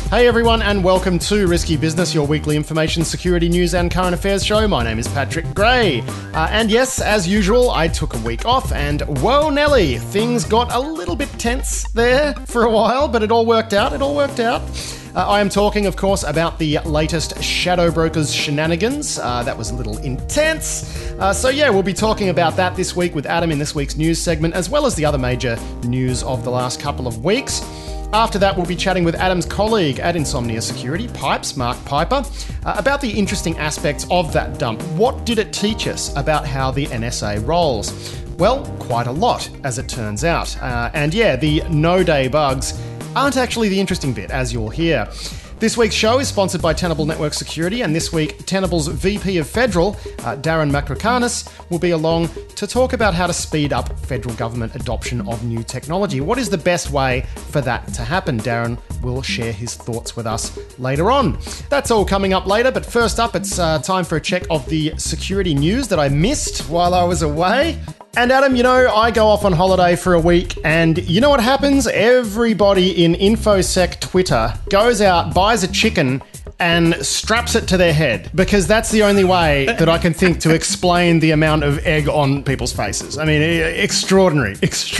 Hey everyone, and welcome to Risky Business, your weekly information, security news and current affairs show. My name is Patrick Gray. And yes, as usual, I took a week off and whoa Nelly, things got a little bit tense there for a while, but it all worked out. I am talking, of course, about the latest Shadow Brokers shenanigans. That was a little intense. We'll be talking about that this week with Adam in this week's news segment, as well as the other major news of the last couple of weeks. After that, we'll be chatting with Adam's colleague at Insomnia Security, Pipes, Mark Piper, about the interesting aspects of that dump. What did it teach us about how the NSA rolls? Well, quite a lot, as it turns out. The no-day bugs aren't actually the interesting bit, as you'll hear. This week's show is sponsored by Tenable Network Security, and this week, Tenable's VP of Federal, Darren Makrakanis, will be along to talk about how to speed up federal government adoption of new technology. What is the best way for that to happen? Darren will share his thoughts with us later on. That's all coming up later, but first up, it's time for a check of the security news that I missed while I was away. And Adam, I go off on holiday for a week, and you know what happens? Everybody in InfoSec Twitter goes out, buys a chicken, and straps it to their head, because that's the only way that I can think to explain the amount of egg on people's faces. I mean, extraordinary.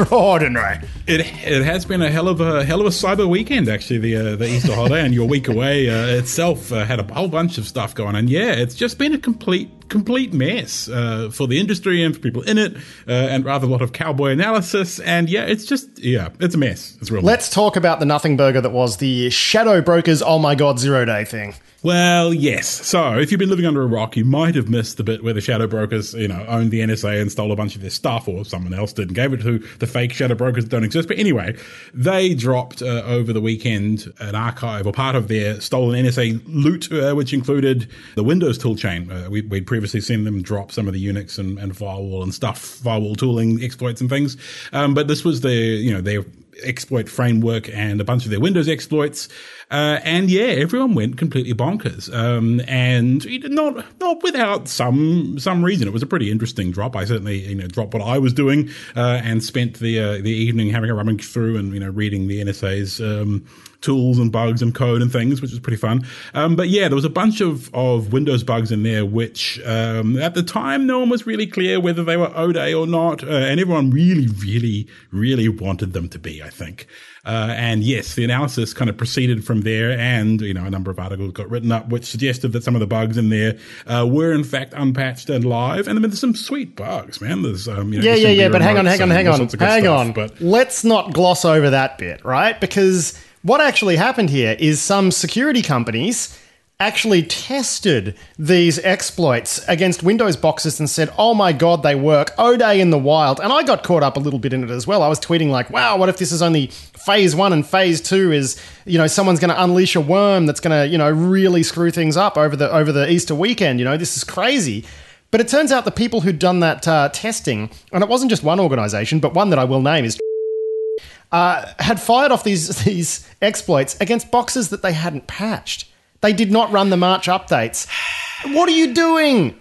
It has been a hell of a cyber weekend, actually, the Easter holiday, and your week away itself had a whole bunch of stuff going on. Yeah, it's just been a complete mess for the industry and for people in it, and rather a lot of cowboy analysis. And it's a mess. It's real. Let's talk about the nothing burger that was the Shadow Brokers, oh my god, 0-day thing. Well, yes. So, if you've been living under a rock, you might have missed the bit where the Shadow Brokers, owned the NSA and stole a bunch of their stuff, or someone else did and gave it to the fake Shadow Brokers that don't exist. But anyway, they dropped over the weekend an archive or part of their stolen NSA loot, which included the Windows toolchain. We'd previously seen them drop some of the Unix and firewall tooling exploits and things. But this was their exploit framework and a bunch of their Windows exploits. Everyone went completely bonkers. And not without some reason. It was a pretty interesting drop. I certainly, dropped what I was doing, and spent the evening having a rummage through and, reading the NSA's, tools and bugs and code and things, which was pretty fun. There was a bunch of Windows bugs in there, which, at the time, no one was really clear whether they were O-Day or not. And everyone really, really, really wanted them to be, I think. The analysis kind of proceeded from there, and, a number of articles got written up which suggested that some of the bugs in there, were in fact unpatched and live. And I mean, there's some sweet bugs, man. There's, but hang on. But let's not gloss over that bit, right? Because what actually happened here is some security companies actually tested these exploits against Windows boxes and said, oh my god, they work, O-Day in the wild. And I got caught up a little bit in it as well. I was tweeting like, wow, what if this is only phase 1 and phase 2 is, someone's going to unleash a worm that's going to, really screw things up over the Easter weekend. This is crazy. But it turns out the people who'd done that testing, and it wasn't just one organization, but one that I will name is had fired off these exploits against boxes that they hadn't patched. They did not run the March updates. What are you doing?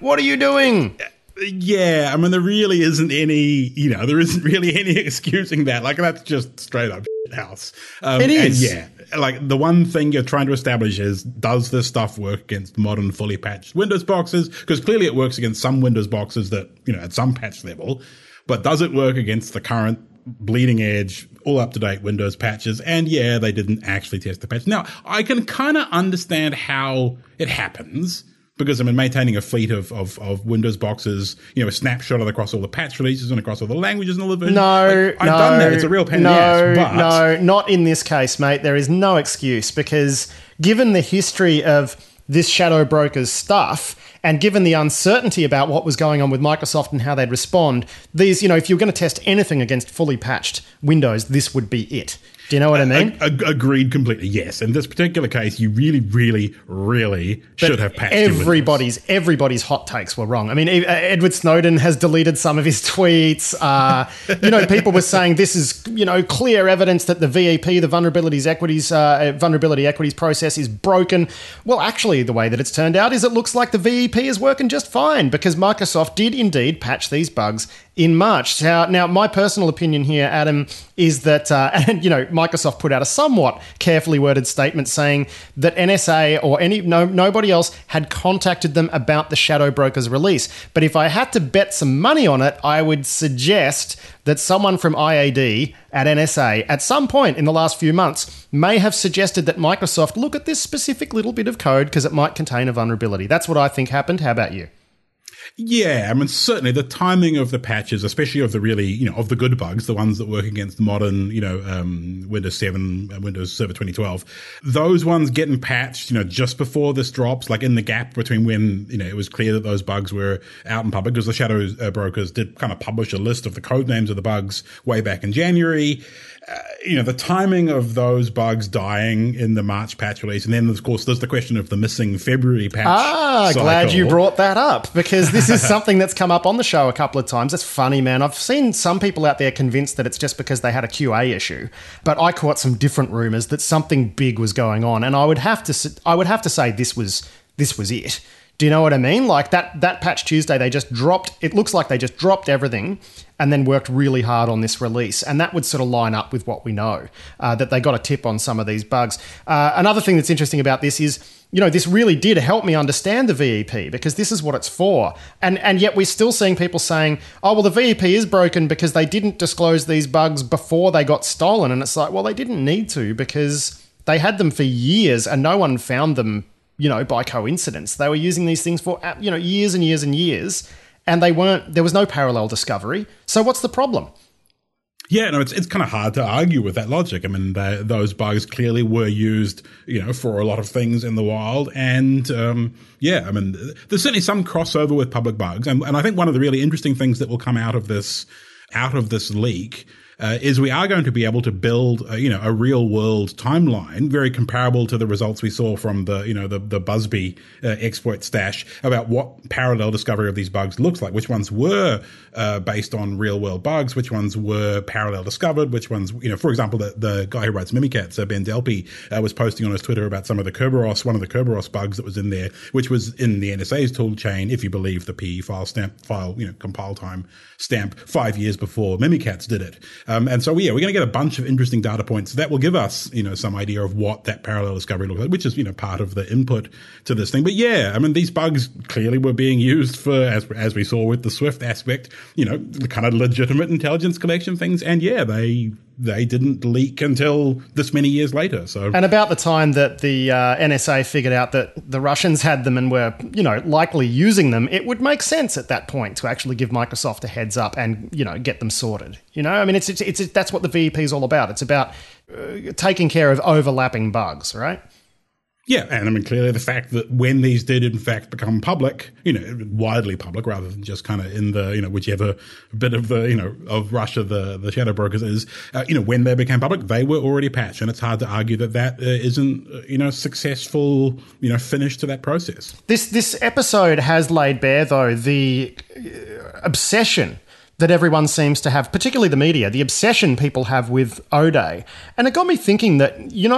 Yeah, I mean, there really isn't any, there isn't really any excusing that. Like, that's just straight up house. It is. And the one thing you're trying to establish is, does this stuff work against modern, fully patched Windows boxes? Because clearly it works against some Windows boxes that, at some patch level. But does it work against the current bleeding edge, all up-to-date Windows patches? And they didn't actually test the patch. Now, I can kind of understand how it happens, because maintaining a fleet of Windows boxes, a snapshot of across all the patch releases and across all the languages and all the versions. I've done that. It's a real pain in the ass. No, not in this case, mate. There is no excuse, because given the history of this Shadow Brokers stuff, and given the uncertainty about what was going on with Microsoft and how they'd respond, these, if you're going to test anything against fully patched Windows, this would be it. Do you know what I mean? Agreed completely, yes. In this particular case, you really, really, really should have patched everybody's hot takes were wrong. I mean, Edward Snowden has deleted some of his tweets. People were saying this is, clear evidence that the VEP, the vulnerability equities process is broken. Well, actually, the way that it's turned out is it looks like the VEP is working just fine, because Microsoft did indeed patch these bugs in March. Now, my personal opinion here, Adam, is that, and Microsoft put out a somewhat carefully worded statement saying that NSA or nobody else had contacted them about the Shadow Brokers release. But if I had to bet some money on it, I would suggest that someone from IAD at NSA at some point in the last few months may have suggested that Microsoft look at this specific little bit of code because it might contain a vulnerability. That's what I think happened. How about you? Yeah, I mean, certainly the timing of the patches, especially of the really, of the good bugs, the ones that work against modern, Windows 7, Windows Server 2012, those ones getting patched, just before this drops, like in the gap between when, it was clear that those bugs were out in public, because the Shadow Brokers did kind of publish a list of the code names of the bugs way back in January. The timing of those bugs dying in the March patch release. And then, of course, there's the question of the missing February patch cycle. Glad you brought that up, because this is something that's come up on the show a couple of times. It's funny, man. I've seen some people out there convinced that it's just because they had a QA issue, but I caught some different rumors that something big was going on. And I would have to say this was it. Do you know what I mean? Like that patch Tuesday, they just dropped, it looks like they just dropped everything and then worked really hard on this release. And that would sort of line up with what we know, that they got a tip on some of these bugs. Another thing that's interesting about this is, this really did help me understand the VEP, because this is what it's for. And yet we're still seeing people saying, oh, well, the VEP is broken because they didn't disclose these bugs before they got stolen. And it's like, well, they didn't need to, because they had them for years and no one found them by coincidence. They were using these things for, years and years and years, and there was no parallel discovery. So what's the problem? Yeah, no, it's kind of hard to argue with that logic. I mean, those bugs clearly were used, for a lot of things in the wild. And, there's certainly some crossover with public bugs. And I think one of the really interesting things that will come out of this leak is we are going to be able to build, a real world timeline very comparable to the results we saw from the Busby exploit stash about what parallel discovery of these bugs looks like, which ones were based on real world bugs, which ones were parallel discovered, which ones, for example, the guy who writes Mimikatz, Ben Delpy, was posting on his Twitter about some of the one of the Kerberos bugs that was in there, which was in the NSA's tool chain, if you believe the PE file, compile time stamp 5 years before Mimikatz did it. And so, we're going to get a bunch of interesting data points that will give us, some idea of what that parallel discovery looks like, which is, part of the input to this thing. But these bugs clearly were being used for, as we saw with the Swift aspect, the kind of legitimate intelligence collection things. And they didn't leak until this many years later. So, and about the time that the NSA figured out that the Russians had them and were, likely using them, it would make sense at that point to actually give Microsoft a heads up and, get them sorted. It's that's what the VEP is all about. It's about taking care of overlapping bugs, right? Yeah, and clearly the fact that when these did in fact become public, widely public rather than just kind of in the, whichever bit of the, of Russia the Shadow Brokers is, when they became public, they were already patched. And it's hard to argue that isn't, successful, finish to that process. This episode has laid bare, though, the obsession that everyone seems to have, particularly the media, the obsession people have with O'Day. And it got me thinking that,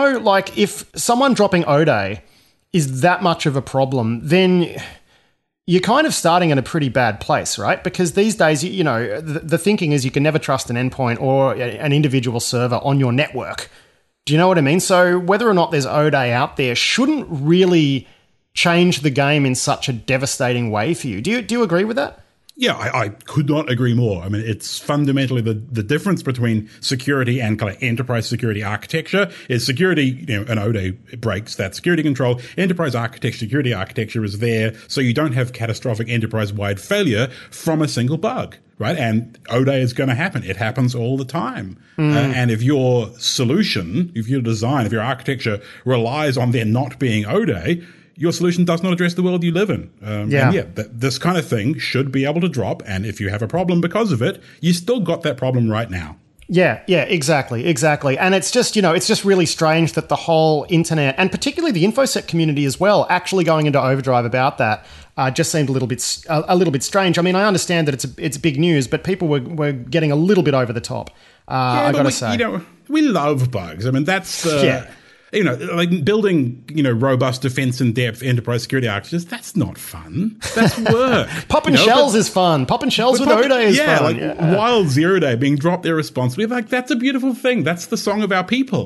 if someone dropping O'Day is that much of a problem, then you're kind of starting in a pretty bad place, right? Because these days, the thinking is you can never trust an endpoint or an individual server on your network. Do you know what I mean? So whether or not there's O'Day out there shouldn't really change the game in such a devastating way for you. Do you agree with that? Yeah, I could not agree more. It's fundamentally the difference between security and kind of enterprise security architecture is security, an O'Day breaks that security control. Enterprise architecture, security architecture is there so you don't have catastrophic enterprise-wide failure from a single bug, right? And O'Day is going to happen. It happens all the time. And if your solution, if your design, if your architecture relies on there not being O'Day, your solution does not address the world you live in. This kind of thing should be able to drop. And if you have a problem because of it, you still got that problem right now. Yeah, exactly. And it's just, it's just really strange that the whole internet, and particularly the InfoSec community as well, actually going into overdrive about that just seemed a little bit strange. I understand that it's big news, but people were getting a little bit over the top. I got to say. We love bugs. That's like building, robust defense in depth enterprise security architectures, that's not fun. That's work. Popping shells is fun. Popping shells with O Day is fun. Wild Zero Day being dropped irresponsibly. Like, that's a beautiful thing. That's the song of our people,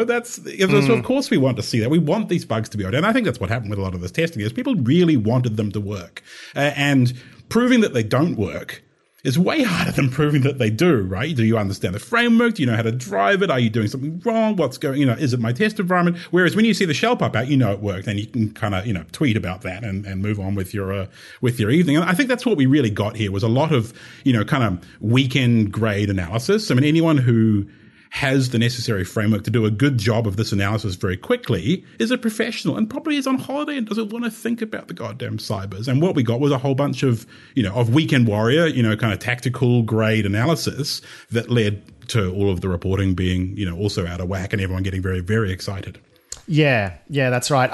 So of course we want to see that. We want these bugs to be out. And I think that's what happened with a lot of this testing is people really wanted them to work. And proving that they don't work is way harder than proving that they do, right? Do you understand the framework? Do you know how to drive it? Are you doing something wrong? What's going, is it my test environment? Whereas when you see the shell pop out, it worked, and you can kind of, tweet about that and move on with your evening. And I think that's what we really got here was a lot of, kind of weekend grade analysis. I mean, anyone who has the necessary framework to do a good job of this analysis very quickly is a professional and probably is on holiday and doesn't want to think about the goddamn cybers. And what we got was a whole bunch of, of weekend warrior, kind of tactical grade analysis that led to all of the reporting being, also out of whack and everyone getting very, very excited. Yeah, that's right.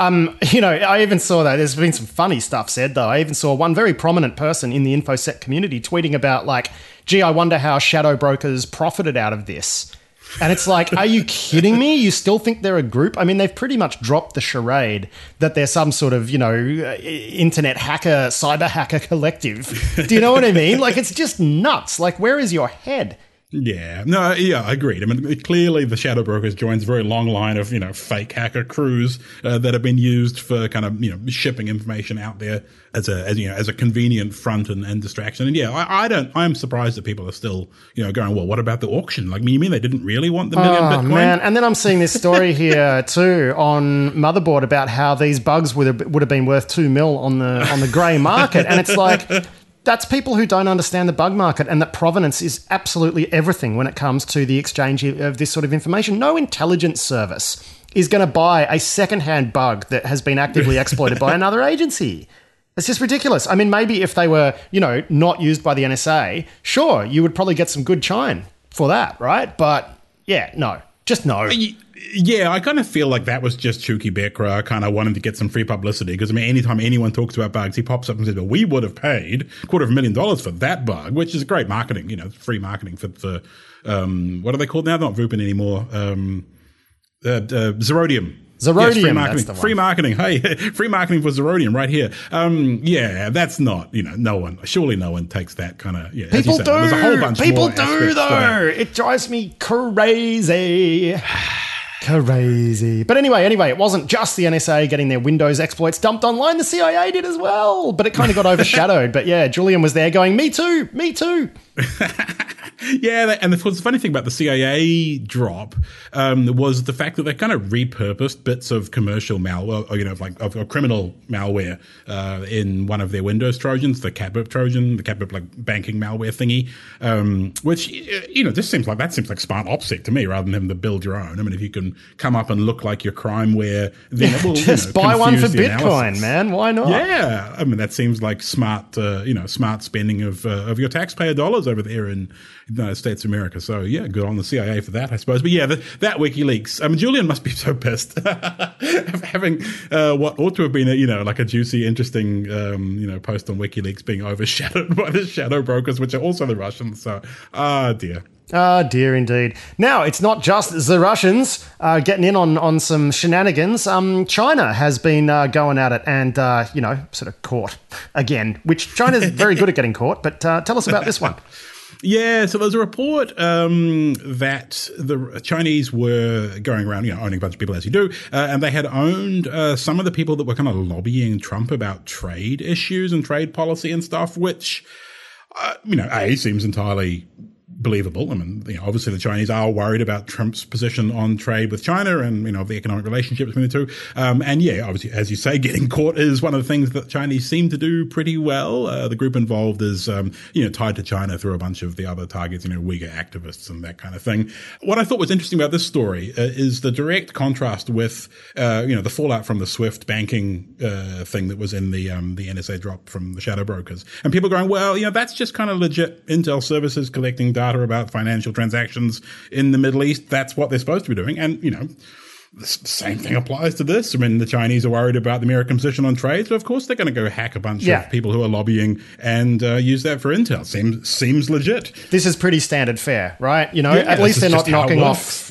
I even saw that. There's been some funny stuff said, though. I even saw one very prominent person in the InfoSec community tweeting about, like, gee, I wonder how shadow brokers profited out of this. And it's like, are you kidding me? You still think they're a group? I mean, they've pretty much dropped the charade that they're some sort of, internet hacker, cyber hacker collective. Do you know what I mean? Like, it's just nuts. Like, where is your head? Yeah, no, yeah, agreed. I mean, clearly the shadow brokers joins a very long line of, fake hacker crews that have been used for kind of, shipping information out there as a convenient front and distraction. And yeah, I'm surprised that people are still, going, well, what about the auction? Like, you mean they didn't really want the million Bitcoin? Man. And then I'm seeing this story here too on Motherboard about how these bugs would have been worth $2 million on the grey market. And it's like, that's people who don't understand the bug market and that provenance is absolutely everything when it comes to the exchange of this sort of information. No intelligence service is going to buy a secondhand bug that has been actively exploited by another agency. It's just ridiculous. I mean, maybe if they were, not used by the NSA, sure, you would probably get some good chine for that, right? But yeah, no, just no. Yeah, I kind of feel like that was just Chuki Bekra kind of wanting to get some free publicity because, I mean, anytime anyone talks about bugs, he pops up and says, well, we would have paid $250,000 for that bug, which is great marketing, free marketing for what are they called now? Not Vupin anymore. Zerodium. Zerodium, yes, free marketing. That's the one. Free marketing. Hey, free marketing for Zerodium right here. Yeah, that's not, surely no one takes that kind of, yeah. People do. There's a whole bunch People more do, though. It drives me crazy. Crazy. But anyway, it wasn't just the NSA getting their Windows exploits dumped online. The CIA did as well. But it kind of got overshadowed. But yeah, Julian was there going, me too. Yeah, and the funny thing about the CIA drop was the fact that they kind of repurposed bits of commercial malware, or, of criminal malware in one of their Windows Trojans, the CatBurp Trojan, the CatBurp like banking malware thingy, which seems like smart OPSEC to me rather than having to build your own. I mean, if you can come up and look like your crimeware, then it will just buy one for Bitcoin, analysis. Man. Why not? Yeah, I mean that seems like smart, smart spending of your taxpayer dollars over there in the United States of America. So yeah, good on the CIA for that, I suppose. But yeah, that WikiLeaks. I mean, Julian must be so pissed of having what ought to have been a juicy, interesting post on WikiLeaks being overshadowed by the shadow brokers, which are also the Russians. So dear. Ah, dear indeed. Now, it's not just the Russians getting in on some shenanigans. China has been going at it and, sort of caught again, which China's very good at getting caught. But tell us about this one. Yeah, so there's a report that the Chinese were going around, owning a bunch of people as you do, and they had owned some of the people that were kind of lobbying Trump about trade issues and trade policy and stuff, which, seems entirely believable. I mean, obviously the Chinese are worried about Trump's position on trade with China and, the economic relationship between the two. And yeah, obviously, as you say, getting caught is one of the things that Chinese seem to do pretty well. The group involved is, tied to China through a bunch of the other targets, Uyghur activists and that kind of thing. What I thought was interesting about this story is the direct contrast with, the fallout from the SWIFT banking thing that was in the NSA drop from the shadow brokers. And people going, well, that's just kind of legit intel services collecting data about financial transactions in the Middle East. That's what they're supposed to be doing. And, The same thing applies to this. I mean, the Chinese are worried about the American position on trade, so of course they're going to go hack a bunch of people who are lobbying and use that for intel. Seems legit. This is pretty standard fare, right? At least they're not knocking off,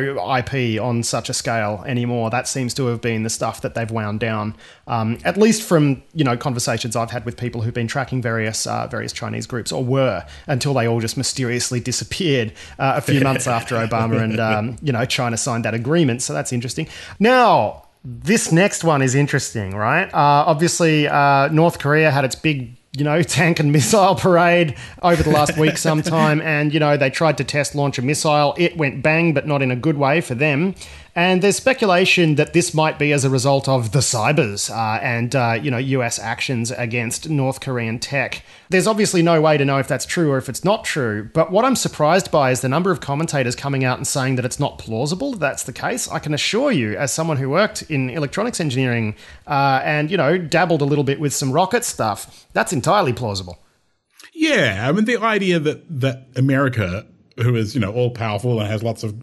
IP on such a scale anymore. That seems to have been the stuff that they've wound down. At least from conversations I've had with people who've been tracking various Chinese groups, or were, until they all just mysteriously disappeared a few months after Obama and China signed that agreement. So that's interesting. Now, this next one is interesting, right? Obviously, North Korea had its big, tank and missile parade over the last week sometime, and, they tried to launch a missile. It went bang, but not in a good way for them. And there's speculation that this might be as a result of the cybers and US actions against North Korean tech. There's obviously no way to know if that's true or if it's not true, but what I'm surprised by is the number of commentators coming out and saying that it's not plausible that's the case. I can assure you, as someone who worked in electronics engineering and dabbled a little bit with some rocket stuff, that's entirely plausible. Yeah, I mean, the idea that America, who is all powerful and has lots of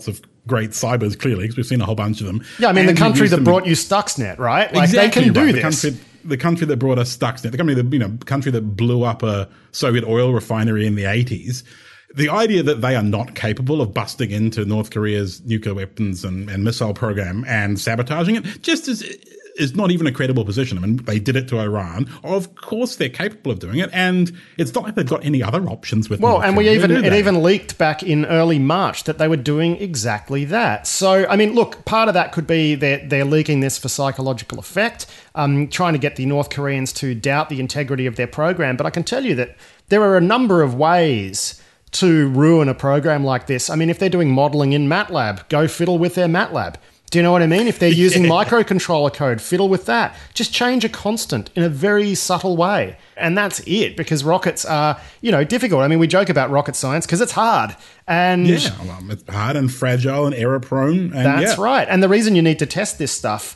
great cybers, clearly, because we've seen a whole bunch of them. Yeah, I mean, the country that brought you Stuxnet, right? Like, exactly, they can do this. The country that brought us Stuxnet, the country that blew up a Soviet oil refinery in the 80s. The idea that they are not capable of busting into North Korea's nuclear weapons and missile program and sabotaging it just is not even a credible position. I mean, they did it to Iran. Of course, they're capable of doing it, and it's not like they've got any other options with. Well, and it even leaked back in early March that they were doing exactly that. So, I mean, look, part of that could be they're leaking this for psychological effect, trying to get the North Koreans to doubt the integrity of their program. But I can tell you that there are a number of ways to ruin a program like this. I mean, if they're doing modeling in MATLAB, go fiddle with their MATLAB. Do you know what I mean? If they're using microcontroller code, fiddle with that. Just change a constant in a very subtle way. And that's it, because rockets are, difficult. I mean, we joke about rocket science because it's hard. And it's hard and fragile and error prone. That's right. And the reason you need to test this stuff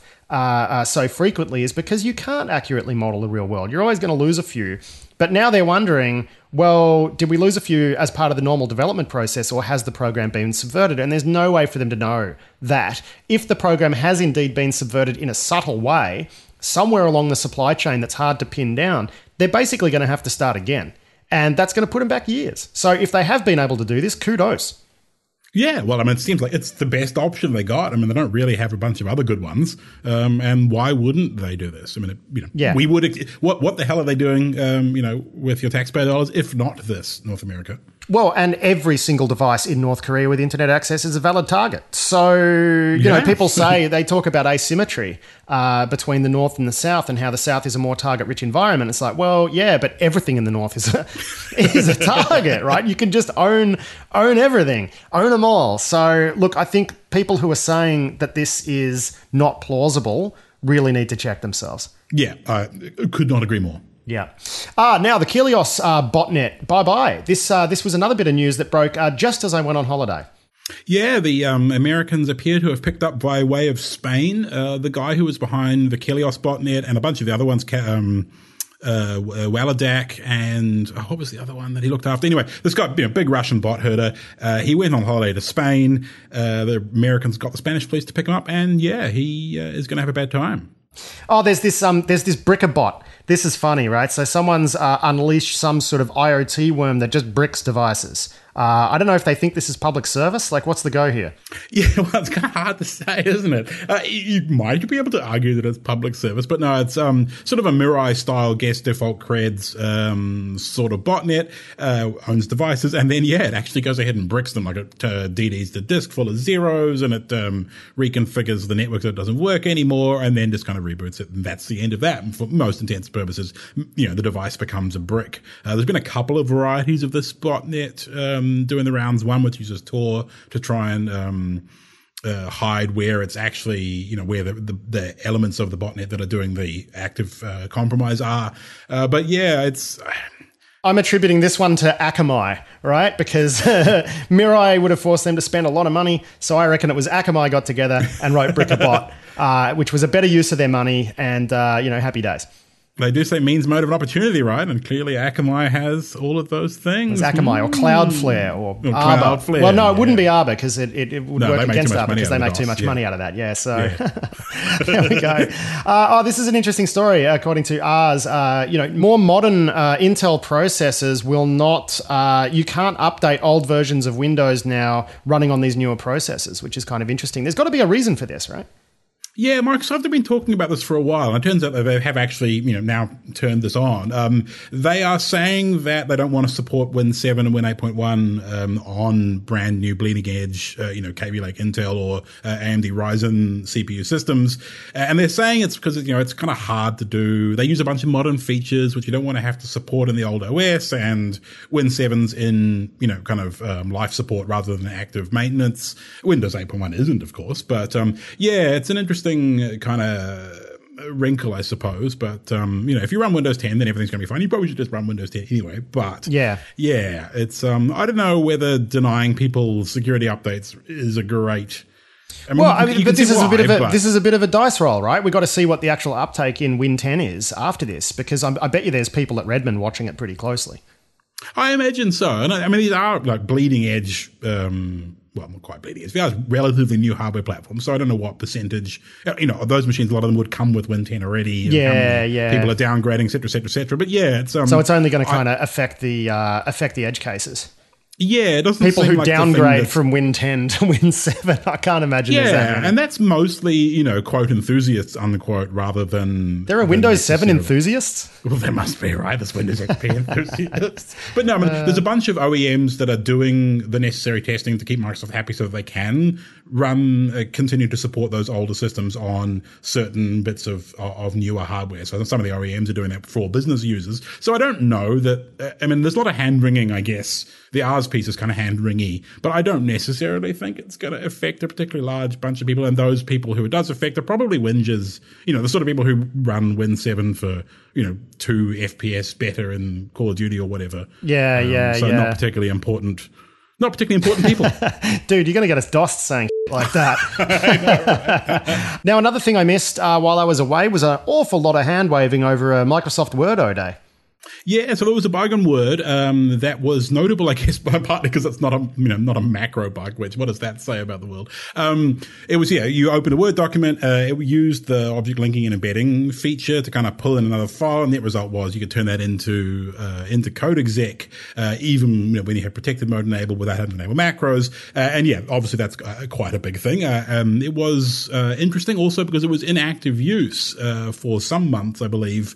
so frequently is because you can't accurately model the real world. You're always going to lose a few. But now they're wondering, well, did we lose a few as part of the normal development process, or has the program been subverted? And there's no way for them to know that. If the program has indeed been subverted in a subtle way, somewhere along the supply chain that's hard to pin down, they're basically going to have to start again. And that's going to put them back years. So if they have been able to do this, kudos. Yeah, well, I mean, it seems like it's the best option they got. I mean, they don't really have a bunch of other good ones. And why wouldn't they do this? I mean, we would. What the hell are they doing, with your taxpayer dollars, if not this, North America? Well, and every single device in North Korea with internet access is a valid target. So, people say, they talk about asymmetry between the North and the South, and how the South is a more target-rich environment. It's like, well, yeah, but everything in the North is a target, right? You can just own everything, own them all. So, look, I think people who are saying that this is not plausible really need to check themselves. Yeah, I could not agree more. Yeah. Now the Kelios botnet. Bye-bye. This was another bit of news that broke just as I went on holiday. Yeah, the Americans appear to have picked up by way of Spain the guy who was behind the Kelios botnet and a bunch of the other ones, Waladak, and what was the other one that he looked after? Anyway, this guy, big Russian bot herder, he went on holiday to Spain. The Americans got the Spanish police to pick him up, and yeah, he is going to have a bad time. Oh, there's this BrickerBot. This is funny, right? So someone's unleashed some sort of IoT worm that just bricks devices. I don't know if they think this is public service. Like, what's the go here? Yeah, well, it's kind of hard to say, isn't it? You might be able to argue that it's public service, but no, it's sort of a Mirai-style guest default creds sort of botnet, owns devices, and then, it actually goes ahead and bricks them. Like, it DDs the disk full of zeros, and it reconfigures the network so it doesn't work anymore, and then just kind of reboots it, and that's the end of that. And for most intents and purposes, the device becomes a brick. There's been a couple of varieties of this botnet doing the rounds. One which uses Tor to try and hide where it's actually, where the elements of the botnet that are doing the active compromise are. But yeah, it's... I'm attributing this one to Akamai, right? Because Mirai would have forced them to spend a lot of money. So I reckon it was Akamai got together and wrote BrickerBot, which was a better use of their money, and, happy days. They do say means, mode of opportunity, right? And clearly Akamai has all of those things. It's Akamai or Cloudflare or Arbor. Cloudflare. Well, no, it wouldn't be Arbor because it would work against Arbor because they make too much DOS, money out of that. Yeah, so there we go. This is an interesting story. According to ours, more modern Intel processors will not, you can't update old versions of Windows now running on these newer processors, which is kind of interesting. There's got to be a reason for this, right? Yeah, Microsoft have been talking about this for a while, and it turns out that they have actually, now turned this on. They are saying that they don't want to support Win 7 and Win 8.1 on brand new bleeding edge, Kaby Lake Intel or AMD Ryzen CPU systems, and they're saying it's because it's kind of hard to do. They use a bunch of modern features which you don't want to have to support in the old OS, and Win 7's in life support rather than active maintenance. Windows 8.1 isn't, of course, but it's an interesting kind of wrinkle, I suppose. But if you run Windows 10, then everything's going to be fine. You probably should just run Windows 10 anyway. But it's I don't know whether denying people security updates is a great. But this is a bit of a dice roll, right? We've got to see what the actual uptake in Win 10 is after this, because I bet you there's people at Redmond watching it pretty closely. I imagine so, and these are like bleeding edge. Well, not quite bleeding edge. They are relatively new hardware platforms, so I don't know what percentage. Of those machines, a lot of them would come with Win 10 already. Yeah. People are downgrading, et cetera, et cetera, et cetera. But it's so it's only going to kind of affect the edge cases. Yeah, it doesn't people seem who like downgrade from Win 10 to Win 7. I can't imagine. Yeah, there's that many. And that's mostly quote enthusiasts unquote rather than there are Windows 7 enthusiasts. Well, there must be, right? There's Windows XP enthusiasts. But no, there's a bunch of OEMs that are doing the necessary testing to keep Microsoft happy so that they can continue to support those older systems on certain bits of newer hardware. So some of the OEMs are doing that for business users. So I don't know that. There's a lot of hand wringing, I guess. The R's piece is kind of hand-wringy, but I don't necessarily think it's going to affect a particularly large bunch of people. And those people who it does affect are probably whingers, the sort of people who run Win 7 for, 2 FPS better in Call of Duty or whatever. So not particularly important. Not particularly important people. Dude, you're going to get us DOSed saying like that. I know, right? Now, another thing I missed while I was away was an awful lot of hand-waving over a Microsoft Word O-Day. Yeah, so there was a bug in Word that was notable, I guess, partly because it's not a macro bug. Which what does that say about the world? It was you open a Word document, it used the object linking and embedding feature to kind of pull in another file, and the net result was you could turn that into code exec, even when you have protected mode enabled without having to enable macros. Obviously that's quite a big thing. It was interesting also because it was in active use for some months, I believe.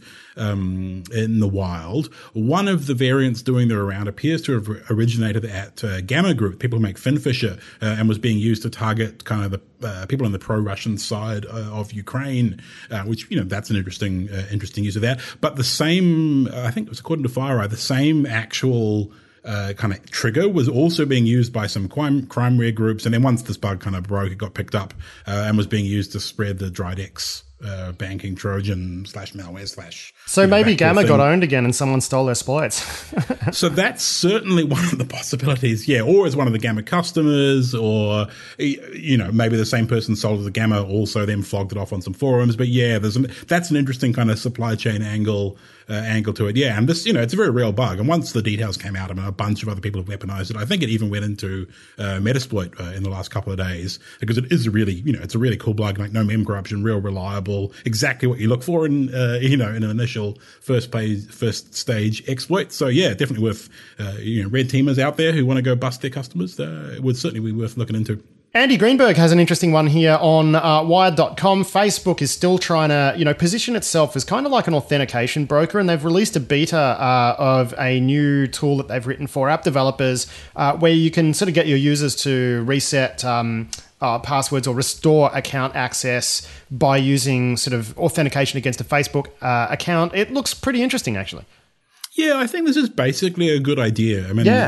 In the wild. One of the variants doing their round appears to have originated at Gamma Group, people who make FinFisher, and was being used to target kind of the people on the pro-Russian side of Ukraine, which, that's an interesting use of that. But the same, I think it was according to FireEye, the same actual kind of trigger was also being used by some crime-rare groups. And then once this bug kind of broke, it got picked up and was being used to spread the Dridex banking Trojan /malware / So maybe Gamma got owned again and someone stole their exploits. So that's certainly one of the possibilities. Yeah. Or as one of the Gamma customers, or, maybe the same person sold the Gamma also then flogged it off on some forums. But yeah, that's an interesting kind of supply chain angle to it. Yeah. And this, it's a very real bug. And once the details came out, a bunch of other people have weaponized it. I think it even went into Metasploit in the last couple of days, because it is a really, it's a really cool bug, like no mem corruption, real reliable, exactly what you look for in an initial first stage exploit. So yeah, definitely worth red teamers out there who want to go bust their customers. It would certainly be worth looking into. Andy Greenberg has an interesting one here on Wired.com. Facebook is still trying to, position itself as kind of like an authentication broker, and they've released a beta of a new tool that they've written for app developers, where you can sort of get your users to reset passwords or restore account access by using sort of authentication against a Facebook account. It looks pretty interesting, actually. Yeah, I think this is basically a good idea.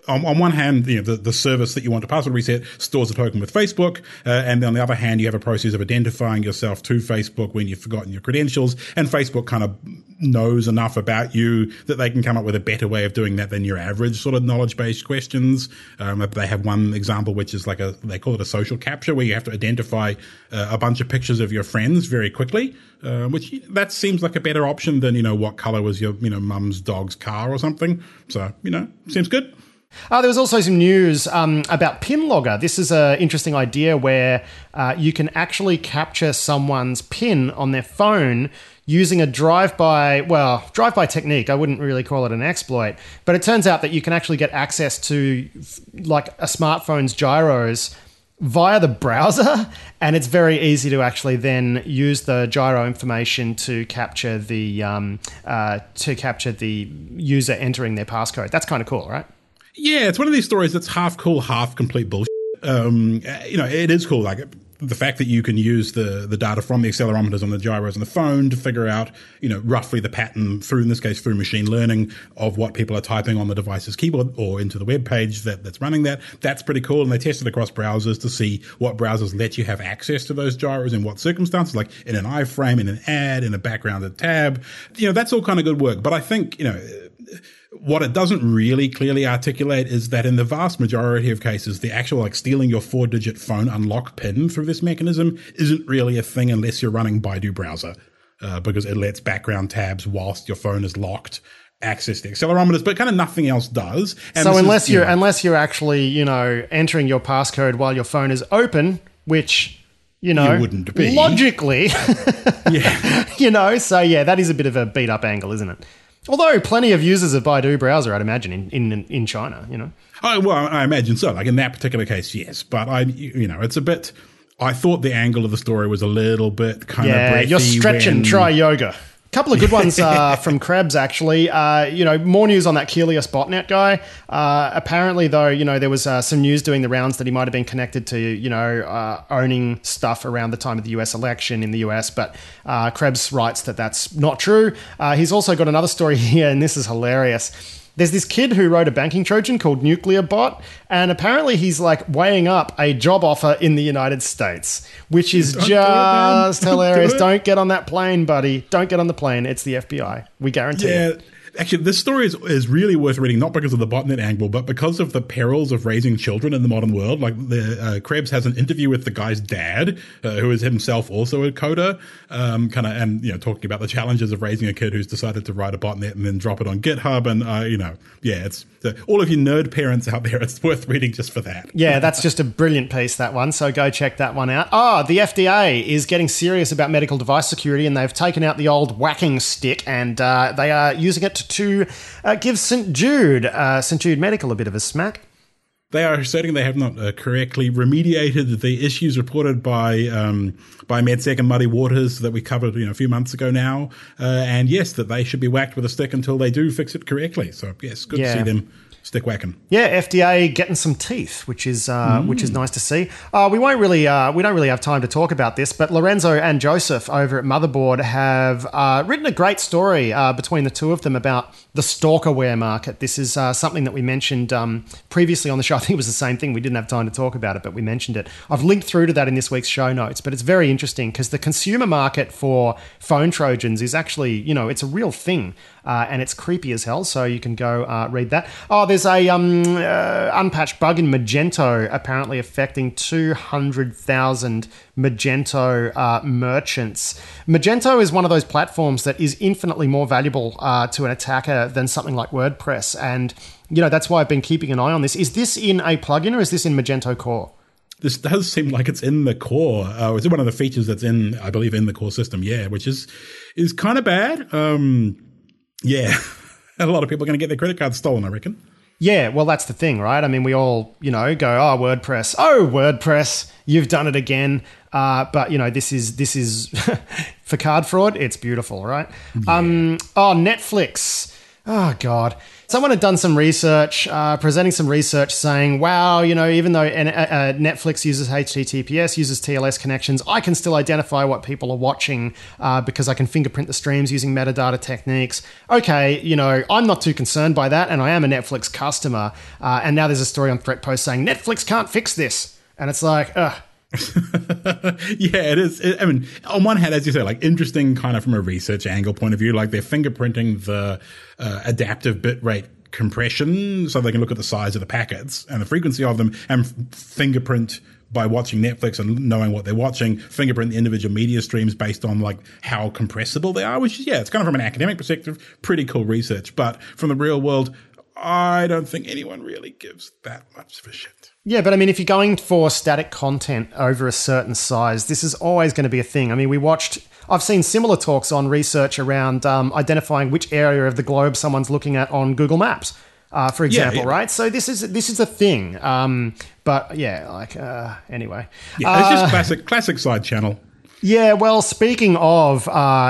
on one hand, the service that you want to password reset stores a token with Facebook, and on the other hand, you have a process of identifying yourself to Facebook when you've forgotten your credentials, and Facebook kind of knows enough about you that they can come up with a better way of doing that than your average sort of knowledge-based questions. They have one example, which is they call it a social capture, where you have to identify a bunch of pictures of your friends very quickly, which that seems like a better option than, what color was your, mum's dog's car or something. So, seems good. There was also some news about PIN Logger. This is an interesting idea where you can actually capture someone's PIN on their phone using a drive-by technique. I wouldn't really call it an exploit, but it turns out that you can actually get access to like a smartphone's gyros via the browser, and it's very easy to actually then use the gyro information to capture the user entering their passcode. That's kind of cool, right? Yeah, it's one of these stories that's half cool, half complete bullshit. It is cool. Like the fact that you can use the data from the accelerometers on the gyros on the phone to figure out, roughly the pattern in this case, through machine learning of what people are typing on the device's keyboard or into the web page that's running that. That's pretty cool. And they tested across browsers to see what browsers let you have access to those gyros in what circumstances, like in an iframe, in an ad, in a backgrounded tab. That's all kind of good work. But I think, what it doesn't really clearly articulate is that in the vast majority of cases, the actual stealing your 4-digit phone unlock PIN through this mechanism isn't really a thing unless you're running Baidu browser, because it lets background tabs whilst your phone is locked access the accelerometers, but kind of nothing else does. And so unless you're actually, entering your passcode while your phone is open, which you wouldn't be logically, yeah, so yeah, that is a bit of a beat up angle, isn't it? Although plenty of users of Baidu browser, I'd imagine, in China, Oh, well, I imagine so. Like in that particular case, yes. But it's a bit. I thought the angle of the story was a little bit kind of breathy. You're stretching. Try yoga. Couple of good ones from Krebs, actually. More news on that Kelios botnet guy. Apparently, though, there was some news doing the rounds that he might have been connected to, owning stuff around the time of the US election in the US. But Krebs writes that that's not true. He's also got another story here, and this is hilarious. There's this kid who wrote a banking Trojan called Nuclear Bot, and apparently he's weighing up a job offer in the United States, which is just hilarious. Don't get on that plane, buddy. Don't get on the plane. It's the FBI. We guarantee it. Actually, this story is really worth reading, not because of the botnet angle, but because of the perils of raising children in the modern world. Like Krebs has an interview with the guy's dad, who is himself also a coder, talking about the challenges of raising a kid who's decided to write a botnet and then drop it on GitHub. And, it's all of you nerd parents out there, it's worth reading just for that. Yeah, that's just a brilliant piece, that one. So go check that one out. The FDA is getting serious about medical device security, and they've taken out the old whacking stick, and they are using it to give St. Jude Medical a bit of a smack. They are asserting they have not correctly remediated the issues reported by MedSec and Muddy Waters that we covered a few months ago now, and yes, that they should be whacked with a stick until they do fix it correctly. So yes, good to see them stick whacking. Yeah, FDA getting some teeth, which is nice to see. We don't really have time to talk about this, but Lorenzo and Joseph over at Motherboard have written a great story between the two of them about the stalkerware market. This is something that we mentioned previously on the show. I think it was the same thing. We didn't have time to talk about it, but we mentioned it. I've linked through to that in this week's show notes, but it's very interesting because the consumer market for phone Trojans is actually, it's a real thing. And it's creepy as hell, so you can go read that. There's a unpatched bug in Magento apparently affecting 200,000 Magento merchants. Magento is one of those platforms that is infinitely more valuable to an attacker than something like WordPress, and that's why I've been keeping an eye on this. Is this in a plugin or is this in Magento Core? This does seem like it's in the core. It's one of the features that's in, I believe, in the core system, which is kind of bad. Yeah, a lot of people are going to get their credit cards stolen, I reckon. Yeah, well, that's the thing, right? I mean, we all, go, WordPress, you've done it again. But this is for card fraud. It's beautiful, right? Yeah. Netflix Oh, God. Someone had done some research, presenting some research saying, wow, even though Netflix uses HTTPS, uses TLS connections, I can still identify what people are watching because I can fingerprint the streams using metadata techniques. Okay, I'm not too concerned by that, and I am a Netflix customer. And now there's a story on Threatpost saying, Netflix can't fix this. And it's like, ugh. Yeah, it is. I mean, on one hand, as you say, like interesting kind of from a research angle point of view, like they're fingerprinting the adaptive bitrate compression so they can look at the size of the packets and the frequency of them and fingerprint by watching Netflix and knowing what they're watching, fingerprint the individual media streams based on like how compressible they are, which is, it's kind of from an academic perspective, pretty cool research. But from the real world, I don't think anyone really gives that much of a shit. Yeah, but I mean, if you're going for static content over a certain size, this is always going to be a thing. I mean, I've seen similar talks on research around identifying which area of the globe someone's looking at on Google Maps, for example, right? So this is a thing. But yeah, anyway. Yeah, it's just classic side channel. Yeah, well, speaking of,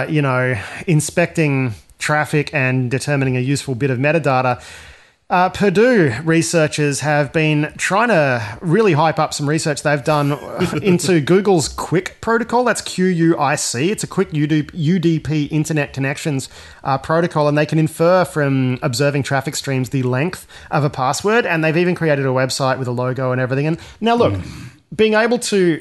inspecting traffic and determining a useful bit of metadata, Purdue researchers have been trying to really hype up some research they've done into Google's QUIC protocol. That's QUIC. It's a quick UDP internet connections protocol, and they can infer from observing traffic streams the length of a password, and they've even created a website with a logo and everything. And now look, being able to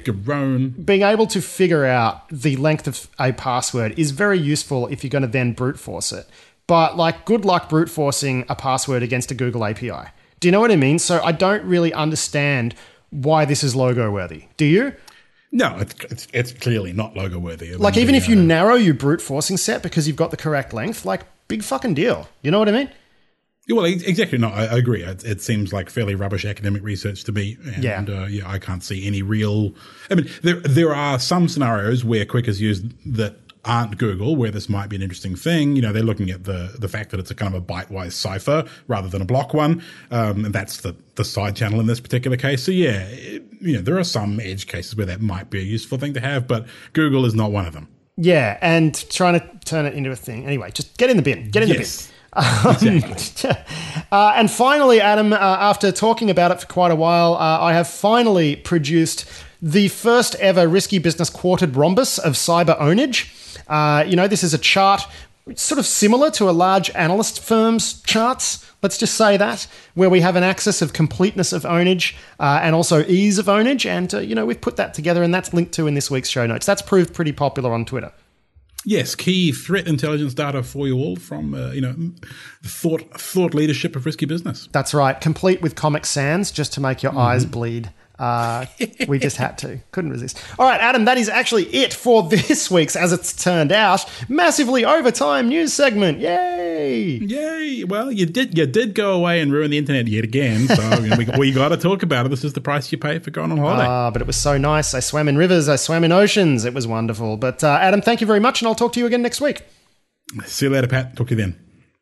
figure out the length of a password is very useful if you're going to then brute force it. But good luck brute forcing a password against a Google API. Do you know what I mean? So I don't really understand why this is logo worthy. Do you? No, it's clearly not logo worthy. Even if you narrow your brute forcing set because you've got the correct length, big fucking deal. You know what I mean? Well, exactly. No, I agree. It seems like fairly rubbish academic research to me. And I can't see any real. I mean, there are some scenarios where QUIC is used that aren't Google, where this might be an interesting thing. They're looking at the fact that it's a kind of a byte-wise cipher rather than a block one. And that's the side channel in this particular case. So there are some edge cases where that might be a useful thing to have, but Google is not one of them. Yeah, and trying to turn it into a thing. Anyway, just get in the bin. Get in the bin. Exactly. And finally, Adam, after talking about it for quite a while, I have finally produced the first ever Risky Business quartered rhombus of cyber ownage. This is a chart sort of similar to a large analyst firm's charts, let's just say that, where we have an axis of completeness of ownage and also ease of ownage. And, we've put that together, and that's linked to in this week's show notes. That's proved pretty popular on Twitter. Yes, key threat intelligence data for you all from, the thought leadership of Risky Business. That's right. Complete with Comic Sans just to make your eyes bleed. We just had to. Couldn't resist. All right, Adam, that is actually it for this week's, as it's turned out, massively overtime news segment. Yay! Yay! Well, you did go away and ruin the internet yet again, so we got to talk about it. This is the price you pay for going on holiday. But it was so nice. I swam in rivers. I swam in oceans. It was wonderful. But Adam, thank you very much, and I'll talk to you again next week. See you later, Pat. Talk to you then.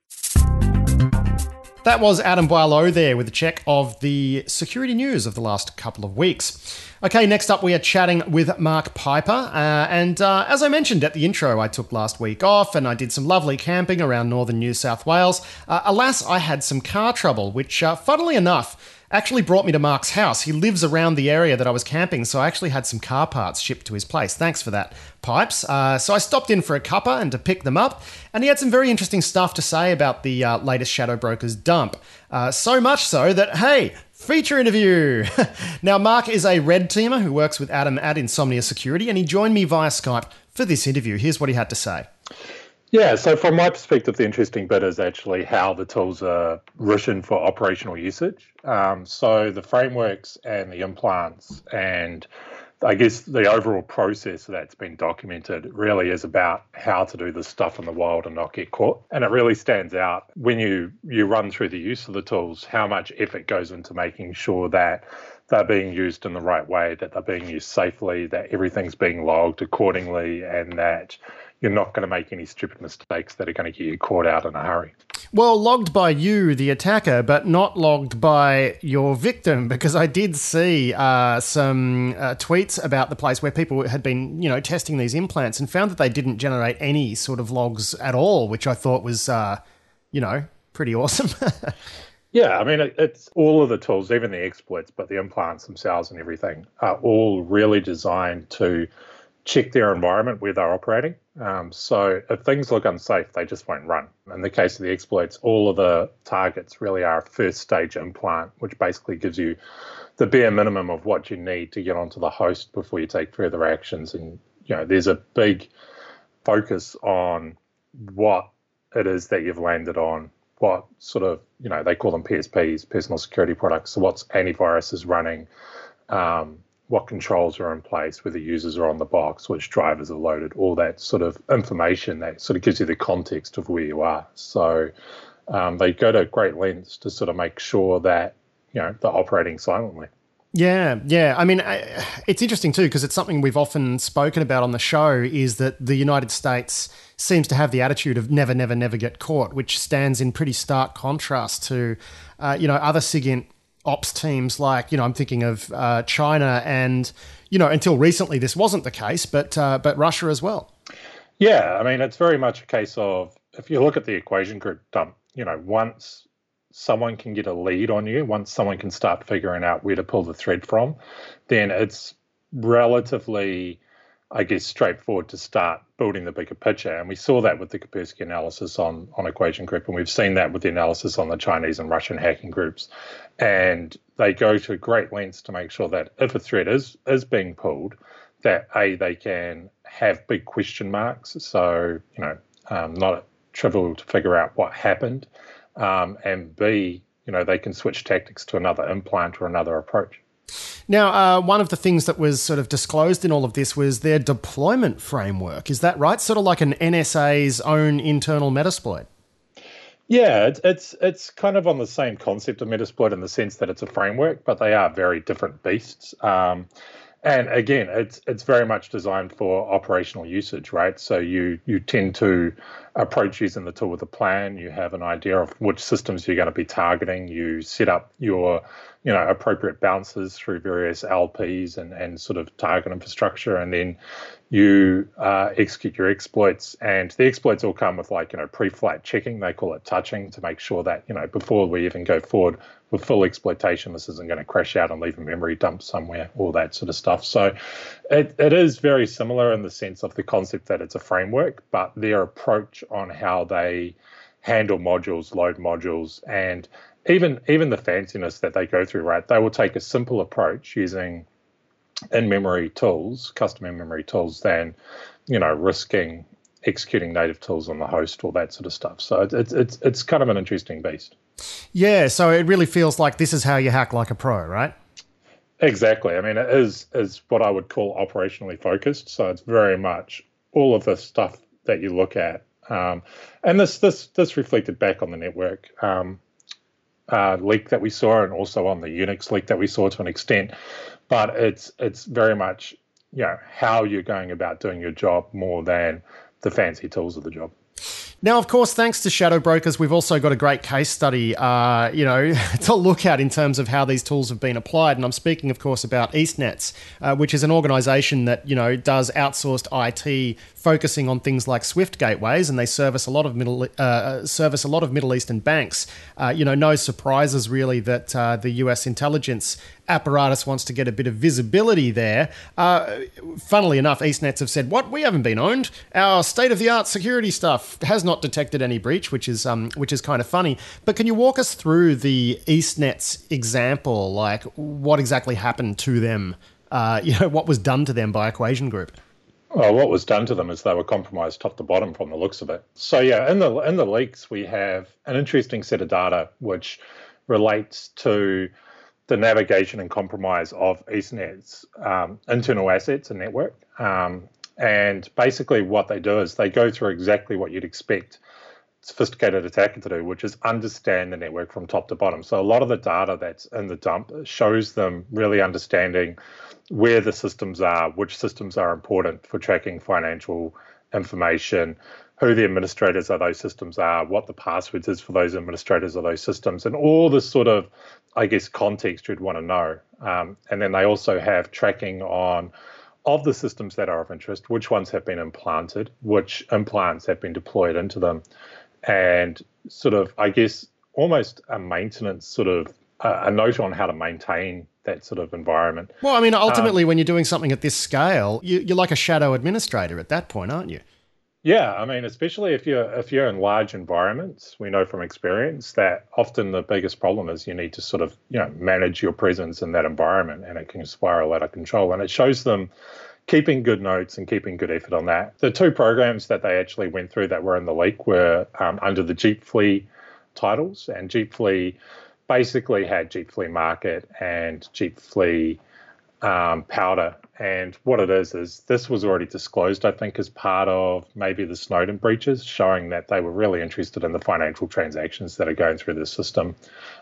That was Adam Boileau there with a check of the security news of the last couple of weeks. Okay, next up we are chatting with Mark Piper. And as I mentioned at the intro, I took last week off and I did some lovely camping around northern New South Wales. Alas, I had some car trouble, which, funnily enough, actually brought me to Mark's house. He lives around the area that I was camping, so I actually had some car parts shipped to his place. Thanks for that, Pipes. So I stopped in for a cuppa and to pick them up, and he had some very interesting stuff to say about the latest Shadow Brokers dump. So much so that, hey, feature interview! Now, Mark is a red teamer who works with Adam at Insomnia Security, and he joined me via Skype for this interview. Here's what he had to say. Yeah, so from my perspective, the interesting bit is actually how the tools are written for operational usage. So the frameworks and the implants and I guess the overall process that's been documented really is about how to do this stuff in the wild and not get caught. And it really stands out when you run through the use of the tools, how much effort goes into making sure that they're being used in the right way, that they're being used safely, that everything's being logged accordingly, and that you're not going to make any stupid mistakes that are going to get you caught out in a hurry. Well, logged by you, the attacker, but not logged by your victim, because I did see some tweets about the place where people had been, testing these implants and found that they didn't generate any sort of logs at all, which I thought was, pretty awesome. Yeah, I mean, it's all of the tools, even the exploits, but the implants themselves and everything are all really designed to check their environment where they're operating. So if things look unsafe, they just won't run. In the case of the exploits, all of the targets really are a first stage implant, which basically gives you the bare minimum of what you need to get onto the host before you take further actions. And, there's a big focus on what it is that you've landed on, what sort of, they call them PSPs, personal security products. So what's antivirus is running, what controls are in place, whether users are on the box, which drivers are loaded, all that sort of information that sort of gives you the context of where you are. So they go to great lengths to sort of make sure that, they're operating silently. Yeah. I mean, it's interesting too, because it's something we've often spoken about on the show, is that the United States seems to have the attitude of never, never, never get caught, which stands in pretty stark contrast to, other SIGINT ops teams like, I'm thinking of China and, until recently this wasn't the case, but Russia as well. Yeah, I mean, it's very much a case of, if you look at the Equation Group dump, once someone can get a lead on you, once someone can start figuring out where to pull the thread from, then it's relatively, I guess, straightforward to start building the bigger picture. And we saw that with the Kaspersky analysis on Equation Group, and we've seen that with the analysis on the Chinese and Russian hacking groups. And they go to great lengths to make sure that if a thread is being pulled, that A, they can have big question marks, so, not trivial to figure out what happened, and B, they can switch tactics to another implant or another approach. Now, one of the things that was sort of disclosed in all of this was their deployment framework. Is that right? Sort of like an NSA's own internal Metasploit. Yeah, it's kind of on the same concept of Metasploit in the sense that it's a framework, but they are very different beasts. And again, it's very much designed for operational usage, right? So you tend to approach using the tool with a plan. You have an idea of which systems you're going to be targeting. You set up your appropriate bounces through various LPs and sort of target infrastructure, and then you execute your exploits. And the exploits all come with pre-flight checking. They call it touching, to make sure that before we even go forward with full exploitation, this isn't going to crash out and leave a memory dump somewhere, all that sort of stuff. So it is very similar in the sense of the concept that it's a framework, but their approach on how they handle modules, load modules, and even the fanciness that they go through, right? They will take a simple approach using in-memory tools, custom in-memory tools, than risking executing native tools on the host, all that sort of stuff. So it's kind of an interesting beast. Yeah, so it really feels like this is how you hack like a pro, right? Exactly. I mean, it is what I would call operationally focused. So it's very much all of the stuff that you look at, and this reflected back on the network leak that we saw, and also on the Unix leak that we saw to an extent. But it's very much how you're going about doing your job more than the fancy tools of the job. Now, of course, thanks to Shadow Brokers, we've also got a great case study, to look at in terms of how these tools have been applied. And I'm speaking, of course, about EastNets, which is an organisation that, does outsourced IT, focusing on things like Swift gateways, and they service a lot of Middle Eastern banks. No surprises really that the US intelligence apparatus wants to get a bit of visibility there. Funnily enough, EastNets have said, "What? We haven't been owned. Our state-of-the-art security stuff has not detected any breach," which is kind of funny. But can you walk us through the EastNets example? Like, what exactly happened to them? What was done to them by Equation Group? Well, what was done to them is they were compromised top to bottom from the looks of it. So yeah, in the leaks, we have an interesting set of data which relates to the navigation and compromise of EastNet's internal assets and network. And basically what they do is they go through exactly what you'd expect sophisticated attacker to do, which is understand the network from top to bottom. So a lot of the data that's in the dump shows them really understanding where the systems are, which systems are important for tracking financial information, who the administrators of those systems are, what the passwords is for those administrators of those systems, and all this sort of, I guess, context you'd want to know. And then they also have tracking of the systems that are of interest, which ones have been implanted, which implants have been deployed into them, and sort of, I guess, almost a maintenance sort of a note on how to maintain that sort of environment. Well, I mean, ultimately, when you're doing something at this scale, you're like a shadow administrator at that point, aren't you? Yeah, I mean, especially if you're in large environments, we know from experience that often the biggest problem is you need to sort of manage your presence in that environment, and it can spiral out of control. And it shows them keeping good notes and keeping good effort on that. The two programs that they actually went through that were in the leak were under the Jeep Flea titles, and Jeep Flea basically had Jeep Flea Market and Jeep Flea powder. And what it is this was already disclosed, I think, as part of maybe the Snowden breaches, showing that they were really interested in the financial transactions that are going through the system,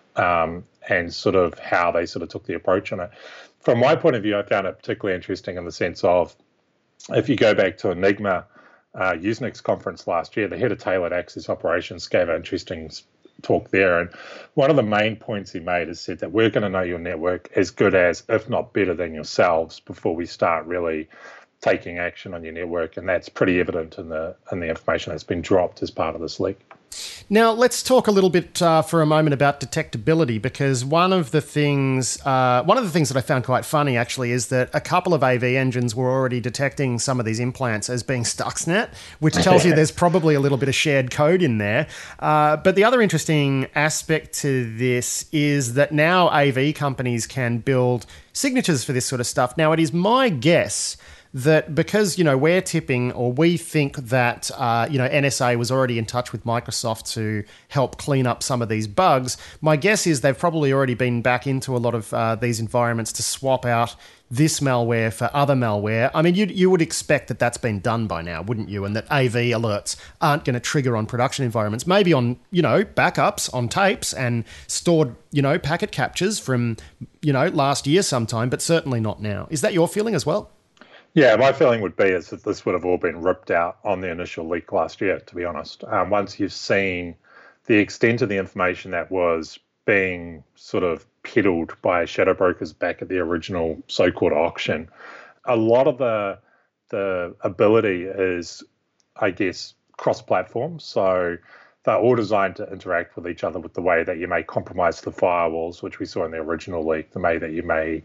and sort of how they sort of took the approach on it. From my point of view, I found it particularly interesting in the sense of, if you go back to Enigma Usenix conference last year, the head of Tailored Access Operations gave an interesting talk there. And one of the main points he made is said that we're going to know your network as good as, if not better than yourselves, before we start really taking action on your network. And that's pretty evident in the information that's been dropped as part of this leak. Now, let's talk a little bit for a moment about detectability, because one of the things that I found quite funny, actually, is that a couple of AV engines were already detecting some of these implants as being Stuxnet, which tells you there's probably a little bit of shared code in there. But the other interesting aspect to this is that now AV companies can build signatures for this sort of stuff. Now, it is my guess that because, we're tipping, or we think that, NSA was already in touch with Microsoft to help clean up some of these bugs, my guess is they've probably already been back into a lot of these environments to swap out this malware for other malware. I mean, you would expect that that's been done by now, wouldn't you? And that AV alerts aren't going to trigger on production environments, maybe on, backups on tapes and stored, packet captures from, last year sometime, but certainly not now. Is that your feeling as well? Yeah, my feeling would be is that this would have all been ripped out on the initial leak last year, to be honest. Once you've seen the extent of the information that was being sort of peddled by shadow brokers back at the original so-called auction, a lot of the ability is, I guess, cross-platform. So they're all designed to interact with each other with the way that you may compromise the firewalls, which we saw in the original leak, the way that you may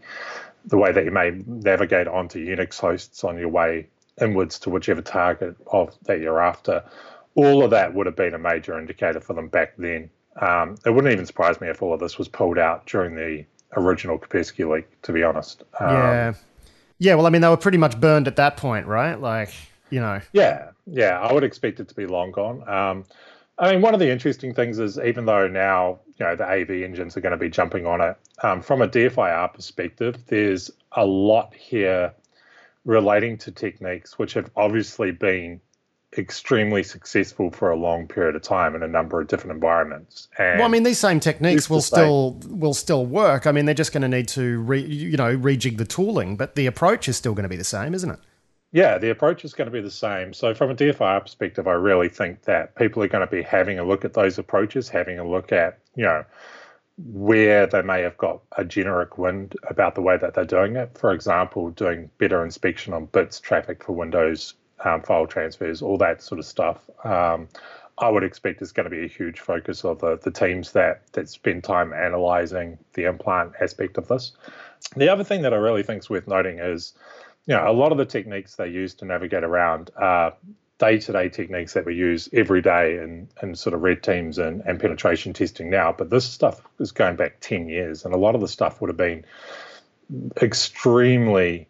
navigate onto Unix hosts on your way inwards to whichever target that you're after. All of that would have been a major indicator for them back then. It wouldn't even surprise me if all of this was pulled out during the original Kaspersky leak, to be honest. Yeah. Well, I mean, they were pretty much burned at that point, right? Yeah. I would expect it to be long gone. I mean, one of the interesting things is, even though now the AV engines are going to be jumping on it, from a DFIR perspective, there's a lot here relating to techniques which have obviously been extremely successul for a long period of time in a number of different environments. And well, I mean, these same techniques will still work. I mean, they're just going to need to rejig the tooling, but the approach is still going to be the same, isn't it? Yeah, the approach is going to be the same. So from a DFIR perspective, I really think that people are going to be having a look at those approaches, having a look at, where they may have got a generic wind about the way that they're doing it. For example, doing better inspection on bits traffic for Windows file transfers, all that sort of stuff. I would expect is going to be a huge focus of the teams that spend time analyzing the implant aspect of this. The other thing that I really think is worth noting is, a lot of the techniques they use to navigate around are day-to-day techniques that we use every day in sort of red teams and penetration testing now. But this stuff is going back 10 years, and a lot of the stuff would have been extremely,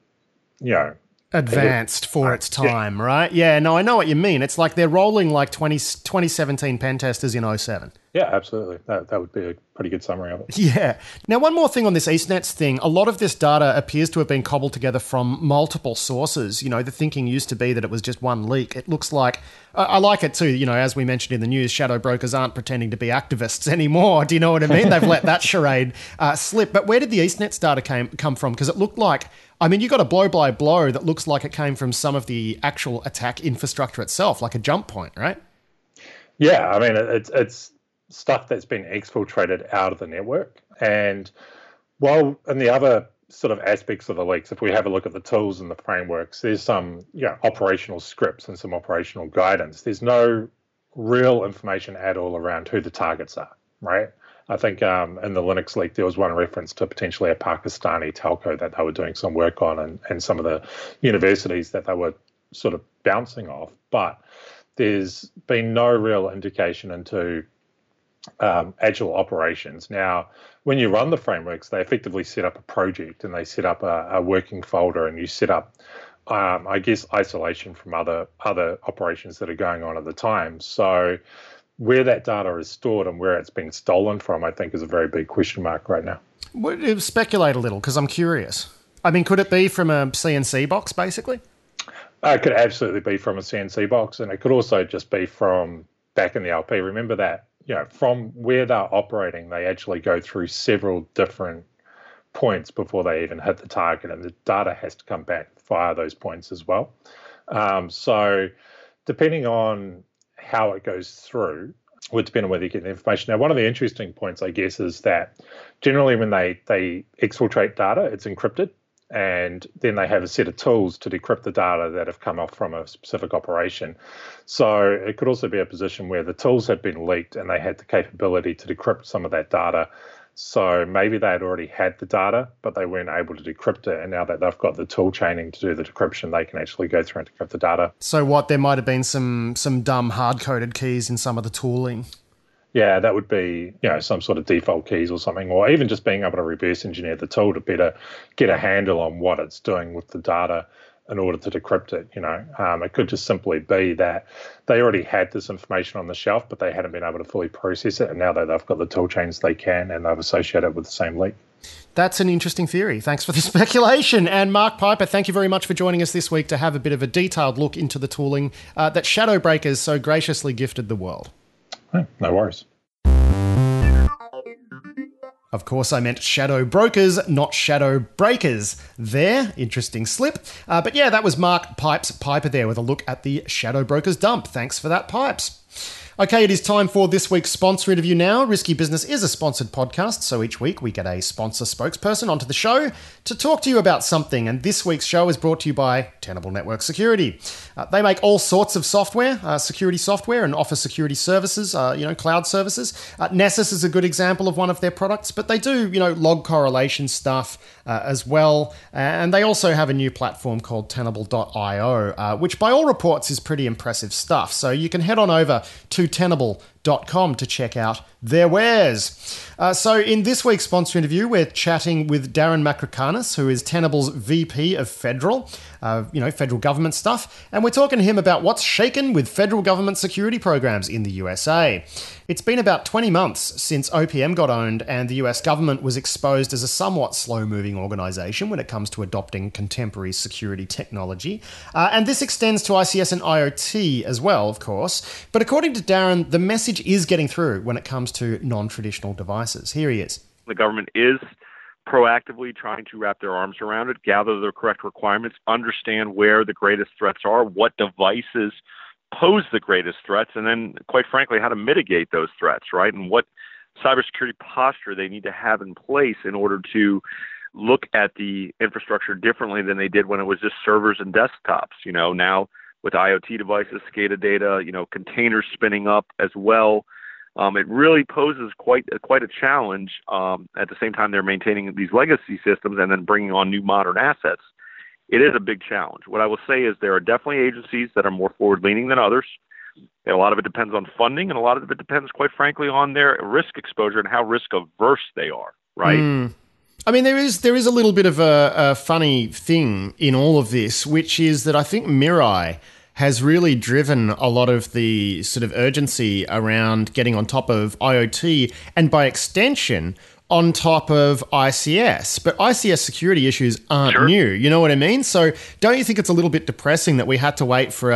advanced for its time, right? Yeah, no, I know what you mean. It's like they're rolling like 2017 pen testers in 07. Yeah, absolutely. That would be a pretty good summary of it. Yeah. Now, one more thing on this EastNets thing. A lot of this data appears to have been cobbled together from multiple sources. The thinking used to be that it was just one leak. It looks like, I like it too, as we mentioned in the news, shadow brokers aren't pretending to be activists anymore. Do you know what I mean? They've let that charade slip. But where did the EastNets data come from? Because it looked like, you got a blow-by-blow that looks like it came from some of the actual attack infrastructure itself, like a jump point, right? Yeah, I mean, it's stuff that's been exfiltrated out of the network. And while in the other sort of aspects of the leaks, if we have a look at the tools and the frameworks, there's some operational scripts and some operational guidance. There's no real information at all around who the targets are, right? I think in the Linux leak, there was one reference to potentially a Pakistani telco that they were doing some work on, and some of the universities that they were sort of bouncing off. But there's been no real indication into actual operations. Now, when you run the frameworks, they effectively set up a project and they set up a working folder, and you set up, I guess, isolation from other operations that are going on at the time. So where that data is stored and where it's been stolen from, I think, is a very big question mark right now. Speculate a little, because I'm curious. I mean, could it be from a CNC box, basically? It could absolutely be from a CNC box, and it could also just be from back in the LP. Remember that, from where they're operating, they actually go through several different points before they even hit the target, and the data has to come back via those points as well. So depending on how it goes through would depend on whether you get the information. Now, one of the interesting points, I guess, is that generally when they exfiltrate data, it's encrypted, and then they have a set of tools to decrypt the data that have come off from a specific operation. So it could also be a position where the tools had been leaked and they had the capability to decrypt some of that data. So maybe they had already had the data, but they weren't able to decrypt it. And now that they've got the tool chaining to do the decryption, they can actually go through and decrypt the data. So there might have been some dumb hard-coded keys in some of the tooling. Yeah, that would be, some sort of default keys or something, or even just being able to reverse engineer the tool to better get a handle on what it's doing with the data in order to decrypt it. It could just simply be that they already had this information on the shelf, but they hadn't been able to fully process it. And now that they've got the tool chains, they can, and they've associated it with the same leak. That's an interesting theory. Thanks for the speculation. And Mark Piper, thank you very much for joining us this week to have a bit of a detailed look into the tooling that Shadowbreakers so graciously gifted the world. No worries. Of course, I meant Shadow Brokers, not Shadow Breakers there. Interesting slip. But yeah, that was Mark Piper there with a look at the Shadow Brokers dump. Thanks for that, Pipes. Okay, it is time for this week's sponsor interview now. Risky Business is a sponsored podcast, so each week we get a sponsor spokesperson onto the show to talk to you about something, and this week's show is brought to you by Tenable Network Security. They make all sorts of software, security software, and offer security services, cloud services. Nessus is a good example of one of their products, but they do, log correlation stuff as well, and they also have a new platform called Tenable.io, which by all reports is pretty impressive stuff, so you can head on over to Tenable.com to check out their wares. So in this week's sponsor interview, we're chatting with Darren Makrakanis, who is Tenable's VP of Federal, federal government stuff, and we're talking to him about what's shaken with federal government security programs in the USA. It's been about 20 months since OPM got owned, and the US government was exposed as a somewhat slow-moving organisation when it comes to adopting contemporary security technology. And this extends to ICS and IoT as well, of course. But according to Darren, the message is getting through when it comes to non-traditional devices. Here he is. The government is proactively trying to wrap their arms around it, gather the correct requirements, understand where the greatest threats are, what devices pose the greatest threats, and then, quite frankly, how to mitigate those threats, right? And what cybersecurity posture they need to have in place in order to look at the infrastructure differently than they did when it was just servers and desktops. Now with IoT devices, SCADA data, containers spinning up as well. It really poses quite a challenge. At the same time, they're maintaining these legacy systems and then bringing on new modern assets. It is a big challenge. What I will say is there are definitely agencies that are more forward-leaning than others. A lot of it depends on funding, and a lot of it depends, quite frankly, on their risk exposure and how risk-averse they are, right? I mean, there is a little bit of a funny thing in all of this, which is that I think Mirai has really driven a lot of the sort of urgency around getting on top of IoT and, by extension, on top of ICS. But ICS security issues aren't new, you know what I mean? So don't you think it's a little bit depressing that we had to wait for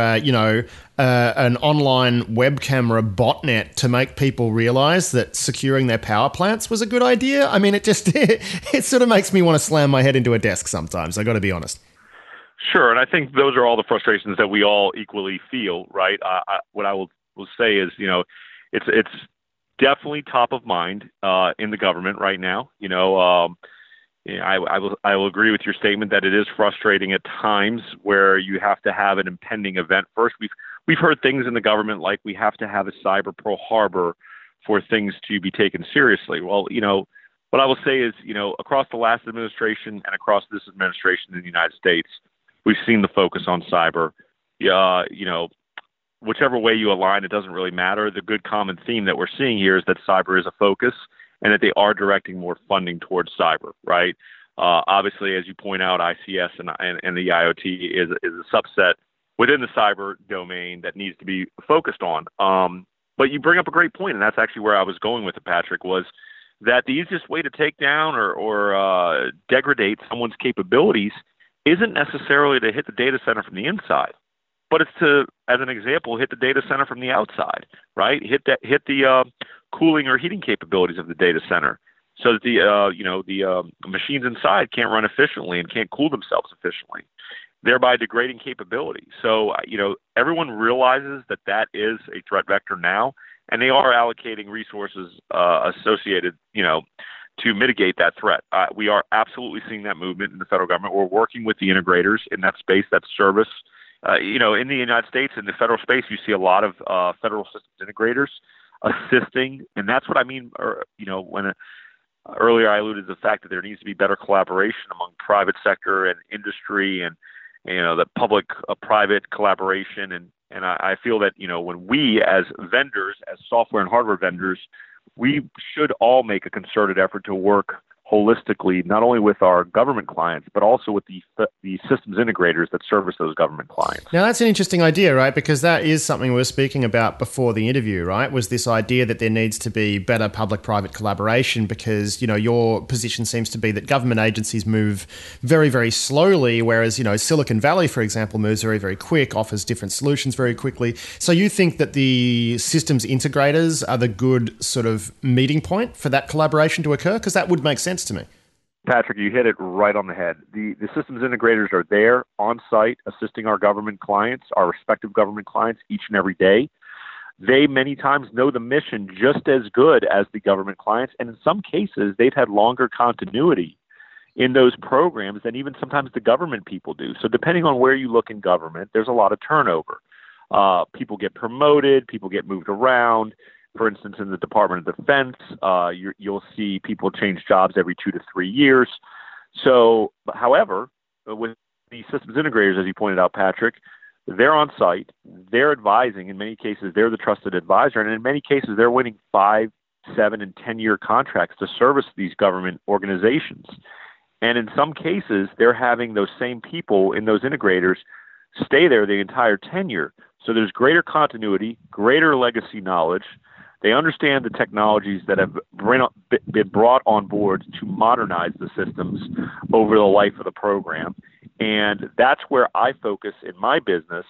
an online web camera botnet to make people realize that securing their power plants was a good idea? I mean, it sort of makes me want to slam my head into a desk sometimes, I got to be honest. Sure, and I think those are all the frustrations that we all equally feel, right? What I will say is, it's definitely top of mind in the government right now. I will agree with your statement that it is frustrating at times where you have to have an impending event first. We've heard things in the government like we have to have a cyber Pearl Harbor for things to be taken seriously. Well, what I will say is, across the last administration and across this administration in the United States, we've seen the focus on cyber. Whichever way you align, it doesn't really matter. The good common theme that we're seeing here is that cyber is a focus and that they are directing more funding towards cyber, right? Obviously, as you point out, ICS and the IoT is a subset within the cyber domain that needs to be focused on. But you bring up a great point, and that's actually where I was going with it, Patrick, was that the easiest way to take down or degrade someone's capabilities isn't necessarily to hit the data center from the inside, but it's to, as an example, hit the data center from the outside, right? Hit the cooling or heating capabilities of the data center, so that the machines inside can't run efficiently and can't cool themselves efficiently, thereby degrading capability. So everyone realizes that is a threat vector now, and they are allocating resources associated to mitigate that threat. We are absolutely seeing that movement in the federal government. We're working with the integrators in that space, that service. In the United States, in the federal space, you see a lot of federal systems integrators assisting, and that's what I mean. When earlier I alluded to the fact that there needs to be better collaboration among private sector and industry, and the public-private collaboration, and I feel that when we as vendors, as software and hardware vendors, we should all make a concerted effort to work holistically, not only with our government clients, but also with the systems integrators that service those government clients. Now, that's an interesting idea, right? Because that is something we were speaking about before the interview, right? Was this idea that there needs to be better public-private collaboration because, your position seems to be that government agencies move very, very slowly, whereas, Silicon Valley, for example, moves very, very quick, offers different solutions very quickly. So you think that the systems integrators are the good sort of meeting point for that collaboration to occur? Because that would make sense to me. Patrick, you hit it right on the head. The systems integrators are there on site assisting our government clients, our respective government clients each and every day. They many times know the mission just as good as the government clients, and in some cases, they've had longer continuity in those programs than even sometimes the government people do. So depending on where you look in government, there's a lot of turnover. People get promoted, people get moved around. For instance, in the Department of Defense, you'll see people change jobs every 2 to 3 years. So, however, with the systems integrators, as you pointed out, Patrick, they're on site, they're advising. In many cases, they're the trusted advisor. And in many cases, they're winning 5, 7, and 10-year contracts to service these government organizations. And in some cases, they're having those same people in those integrators stay there the entire tenure. So there's greater continuity, greater legacy knowledge. They understand the technologies that have been brought on board to modernize the systems over the life of the program. And that's where I focus in my business.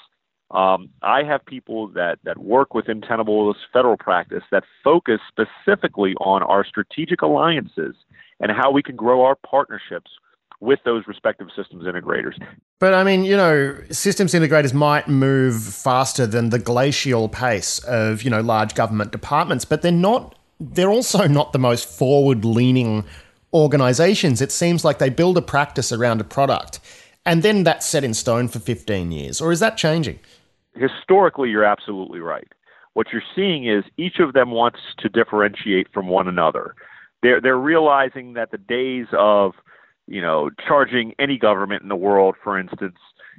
I have people that work within Tenable's federal practice that focus specifically on our strategic alliances and how we can grow our partnerships with those respective systems integrators. But I mean, systems integrators might move faster than the glacial pace of, large government departments, but they're also not the most forward-leaning organizations. It seems like they build a practice around a product and then that's set in stone for 15 years. Or is that changing? Historically, you're absolutely right. What you're seeing is each of them wants to differentiate from one another. They're realizing that the days of charging any government in the world, for instance,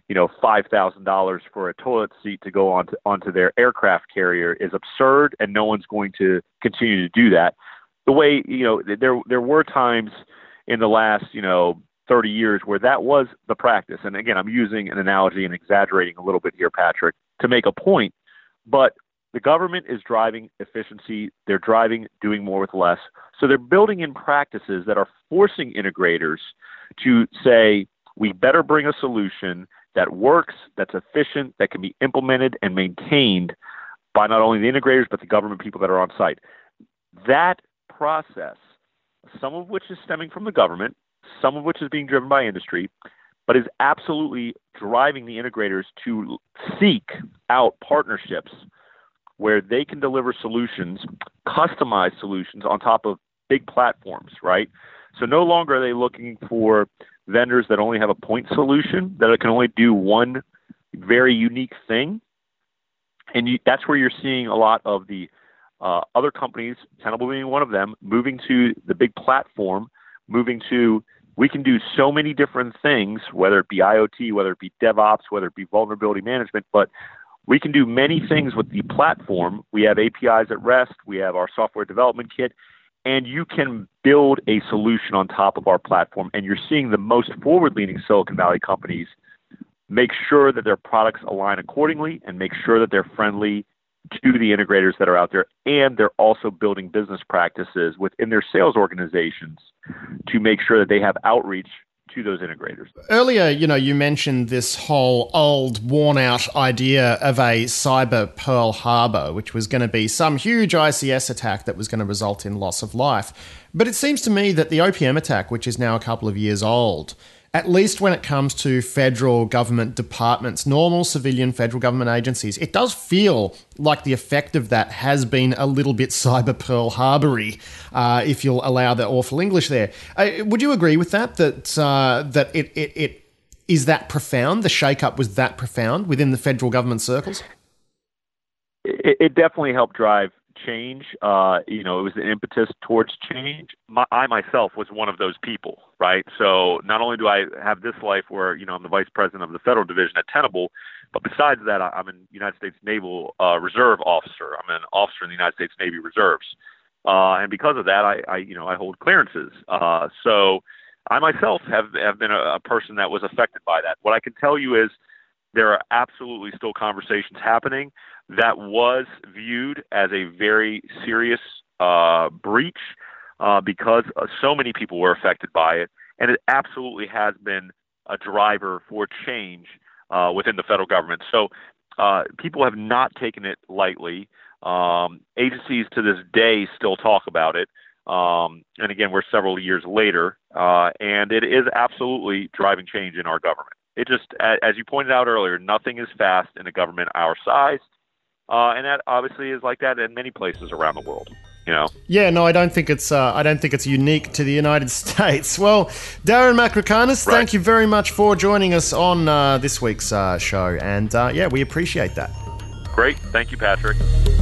$5,000 for a toilet seat to go onto their aircraft carrier is absurd, and no one's going to continue to do that. The way, there were times in the last, 30 years where that was the practice. And again, I'm using an analogy and exaggerating a little bit here, Patrick, to make a point, but the government is driving efficiency. They're driving doing more with less. So they're building in practices that are forcing integrators to say, we better bring a solution that works, that's efficient, that can be implemented and maintained by not only the integrators, but the government people that are on site. That process, some of which is stemming from the government, some of which is being driven by industry, but is absolutely driving the integrators to seek out partnerships where they can deliver solutions, customized solutions on top of big platforms, right? So no longer are they looking for vendors that only have a point solution, that can only do one very unique thing. And that's where you're seeing a lot of the other companies, Tenable being one of them, moving to the big platform, moving to, we can do so many different things, whether it be IoT, whether it be DevOps, whether it be vulnerability management, but we can do many things with the platform. We have APIs at rest. We have our software development kit, and you can build a solution on top of our platform. And you're seeing the most forward-leaning Silicon Valley companies make sure that their products align accordingly and make sure that they're friendly to the integrators that are out there. And they're also building business practices within their sales organizations to make sure that they have outreach to those integrators. Earlier, you mentioned this whole old, worn-out idea of a cyber Pearl Harbor, which was going to be some huge ICS attack that was going to result in loss of life. But it seems to me that the OPM attack, which is now a couple of years old, at least when it comes to federal government departments, normal civilian federal government agencies, it does feel like the effect of that has been a little bit cyber Pearl Harbor-y, if you'll allow the awful English there. Would you agree with that, that it is that profound, the shake-up was that profound within the federal government circles? It definitely helped drive change. It was an impetus towards change. I myself was one of those people, right? So not only do I have this life where, I'm the vice president of the federal division at Tenable, but besides that, I'm a United States Naval Reserve officer. I'm an officer in the United States Navy Reserves. And because of that, I hold clearances. So I myself have been a person that was affected by that. What I can tell you is there are absolutely still conversations happening. That was viewed as a very serious breach because so many people were affected by it. And it absolutely has been a driver for change within the federal government. So people have not taken it lightly. Agencies to this day still talk about it. And again, we're several years later, and it is absolutely driving change in our government. It just, as you pointed out earlier, nothing is fast in a government our size. And that obviously is like that in many places around the world. Yeah, no, I don't think it's unique to the United States. Well, Darren Macrocanis, Thank you very much for joining us on this week's show, and we appreciate that. Great, thank you, Patrick.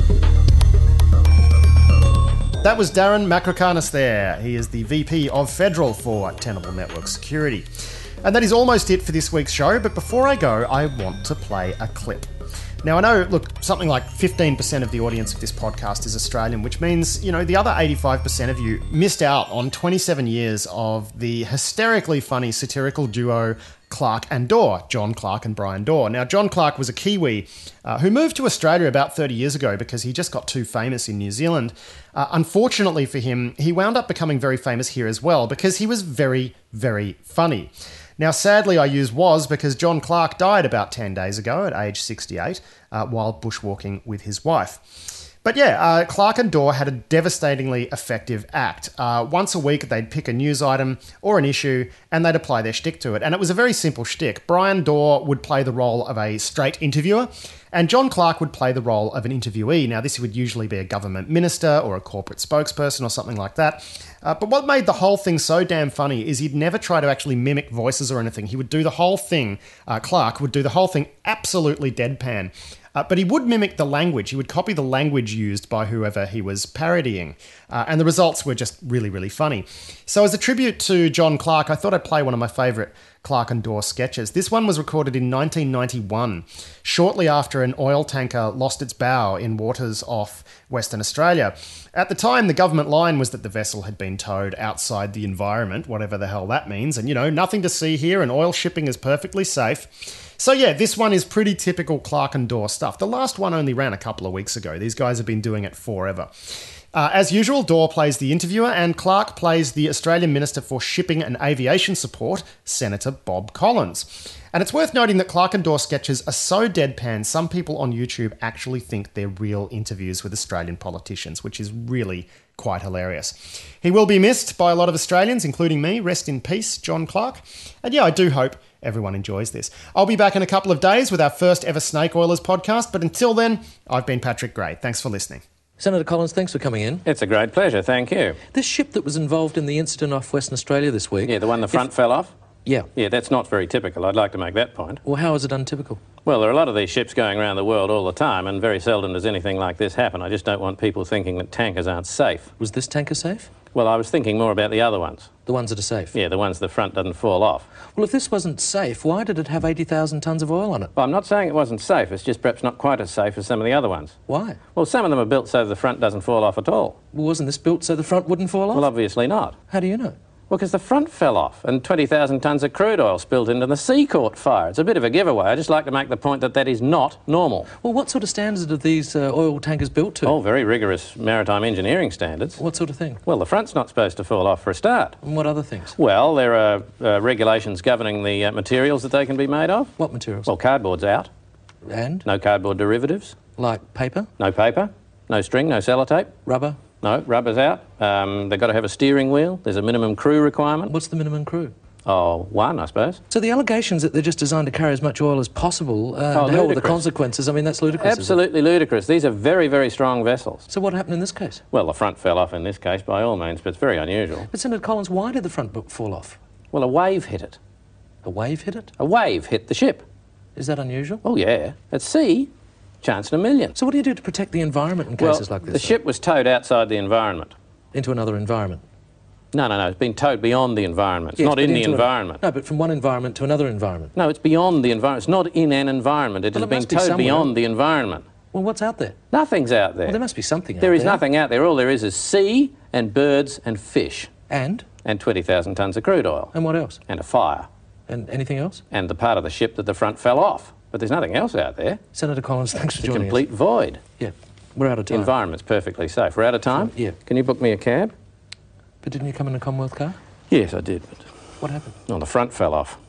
That was Darren Macrocanis there. He is the VP of Federal for Tenable Network Security. And that is almost it for this week's show, but before I go, I want to play a clip. Now, I know, something like 15% of the audience of this podcast is Australian, which means, the other 85% of you missed out on 27 years of the hysterically funny satirical duo Clark and Dorr, John Clark and Brian Dorr. Now, John Clark was a Kiwi who moved to Australia about 30 years ago because he just got too famous in New Zealand. Unfortunately for him, he wound up becoming very famous here as well because he was very, very funny. Now, sadly, I use was because John Clark died about 10 days ago at age 68 while bushwalking with his wife. But yeah, Clark and Dorr had a devastatingly effective act. Once a week, they'd pick a news item or an issue and they'd apply their shtick to it. And it was a very simple shtick. Brian Dorr would play the role of a straight interviewer and John Clark would play the role of an interviewee. Now, this would usually be a government minister or a corporate spokesperson or something like that. But what made the whole thing so damn funny is he'd never try to actually mimic voices or anything. He would do the whole thing, Clark would do the whole thing absolutely deadpan. But he would mimic the language. He would copy the language used by whoever he was parodying. And the results were just really, really funny. So as a tribute to John Clark, I thought I'd play one of my favourite Clark and Dorr sketches. This one was recorded in 1991, shortly after an oil tanker lost its bow in waters off Western Australia. At the time, the government line was that the vessel had been towed outside the environment, whatever the hell that means. And, nothing to see here and oil shipping is perfectly safe. So yeah, this one is pretty typical Clark and Dorr stuff. The last one only ran a couple of weeks ago. These guys have been doing it forever. As usual, Dorr plays the interviewer and Clark plays the Australian Minister for Shipping and Aviation Support, Senator Bob Collins. And it's worth noting that Clark and Dorr sketches are so deadpan, some people on YouTube actually think they're real interviews with Australian politicians, which is really quite hilarious. He will be missed by a lot of Australians, including me. Rest in peace, John Clark. And yeah, I do hope everyone enjoys this. I'll be back in a couple of days with our first ever Snake Oilers podcast, but until then, I've been Patrick Gray. Thanks for listening. Senator Collins, thanks for coming in. It's a great pleasure, thank you. This ship that was involved in the incident off Western Australia this week... Yeah, the one the front fell off? Yeah. Yeah, that's not very typical. I'd like to make that point. Well, how is it untypical? Well, there are a lot of these ships going around the world all the time, and very seldom does anything like this happen. I just don't want people thinking that tankers aren't safe. Was this tanker safe? Well, I was thinking more about the other ones. The ones that are safe? Yeah, the ones the front doesn't fall off. Well, if this wasn't safe, why did it have 80,000 tonnes of oil on it? Well, I'm not saying it wasn't safe. It's just perhaps not quite as safe as some of the other ones. Why? Well, some of them are built so the front doesn't fall off at all. Well, wasn't this built so the front wouldn't fall off? Well, obviously not. How do you know? Well, because the front fell off and 20,000 tonnes of crude oil spilled into the sea caught fire. It's a bit of a giveaway. I just like to make the point that that is not normal. Well, what sort of standards are these oil tankers built to? Oh, very rigorous maritime engineering standards. What sort of thing? Well, the front's not supposed to fall off for a start. And what other things? Well, there are regulations governing the materials that they can be made of. What materials? Well, cardboard's out. And? No cardboard derivatives. Like paper? No paper. No string, no sellotape. Rubber? No, rubber's out. They've got to have a steering wheel. There's a minimum crew requirement. What's the minimum crew? Oh, one, I suppose. So the allegations that they're just designed to carry as much oil as possible, the hell with the ludicrous. consequences, I mean, that's ludicrous. Absolutely ludicrous. These are very, very strong vessels. So what happened in this case? Well, the front fell off in this case, by all means, but it's very unusual. But Senator Collins, why did the front book fall off? Well, a wave hit it. A wave hit it? A wave hit the ship. Is that unusual? Oh, yeah. At sea, chance in a million. So what do you do to protect the environment in cases like this? The ship was towed outside the environment. Into another environment? No, it's been towed beyond the environment. It's Yes, not but in the into environment. No, but from one environment to another environment. No, it's beyond the environment. It's not in an environment. It Well, has it been must be towed somewhere. beyond the environment. Well, what's out there? Nothing's out there. Well, there must be something out There there. is nothing out there. All there is sea and birds and fish. And? And 20,000 tonnes of crude oil. And what else? And a fire. And anything else? And the part of the ship that the front fell off. But there's nothing else out there. Senator Collins, thanks for It's a joining complete void. us. Yeah, we're out of The time. environment's perfectly safe. We're out of time? Yeah. Can you book me a cab? But didn't you come in a Commonwealth car? Yes, I did. But What happened? the front fell off.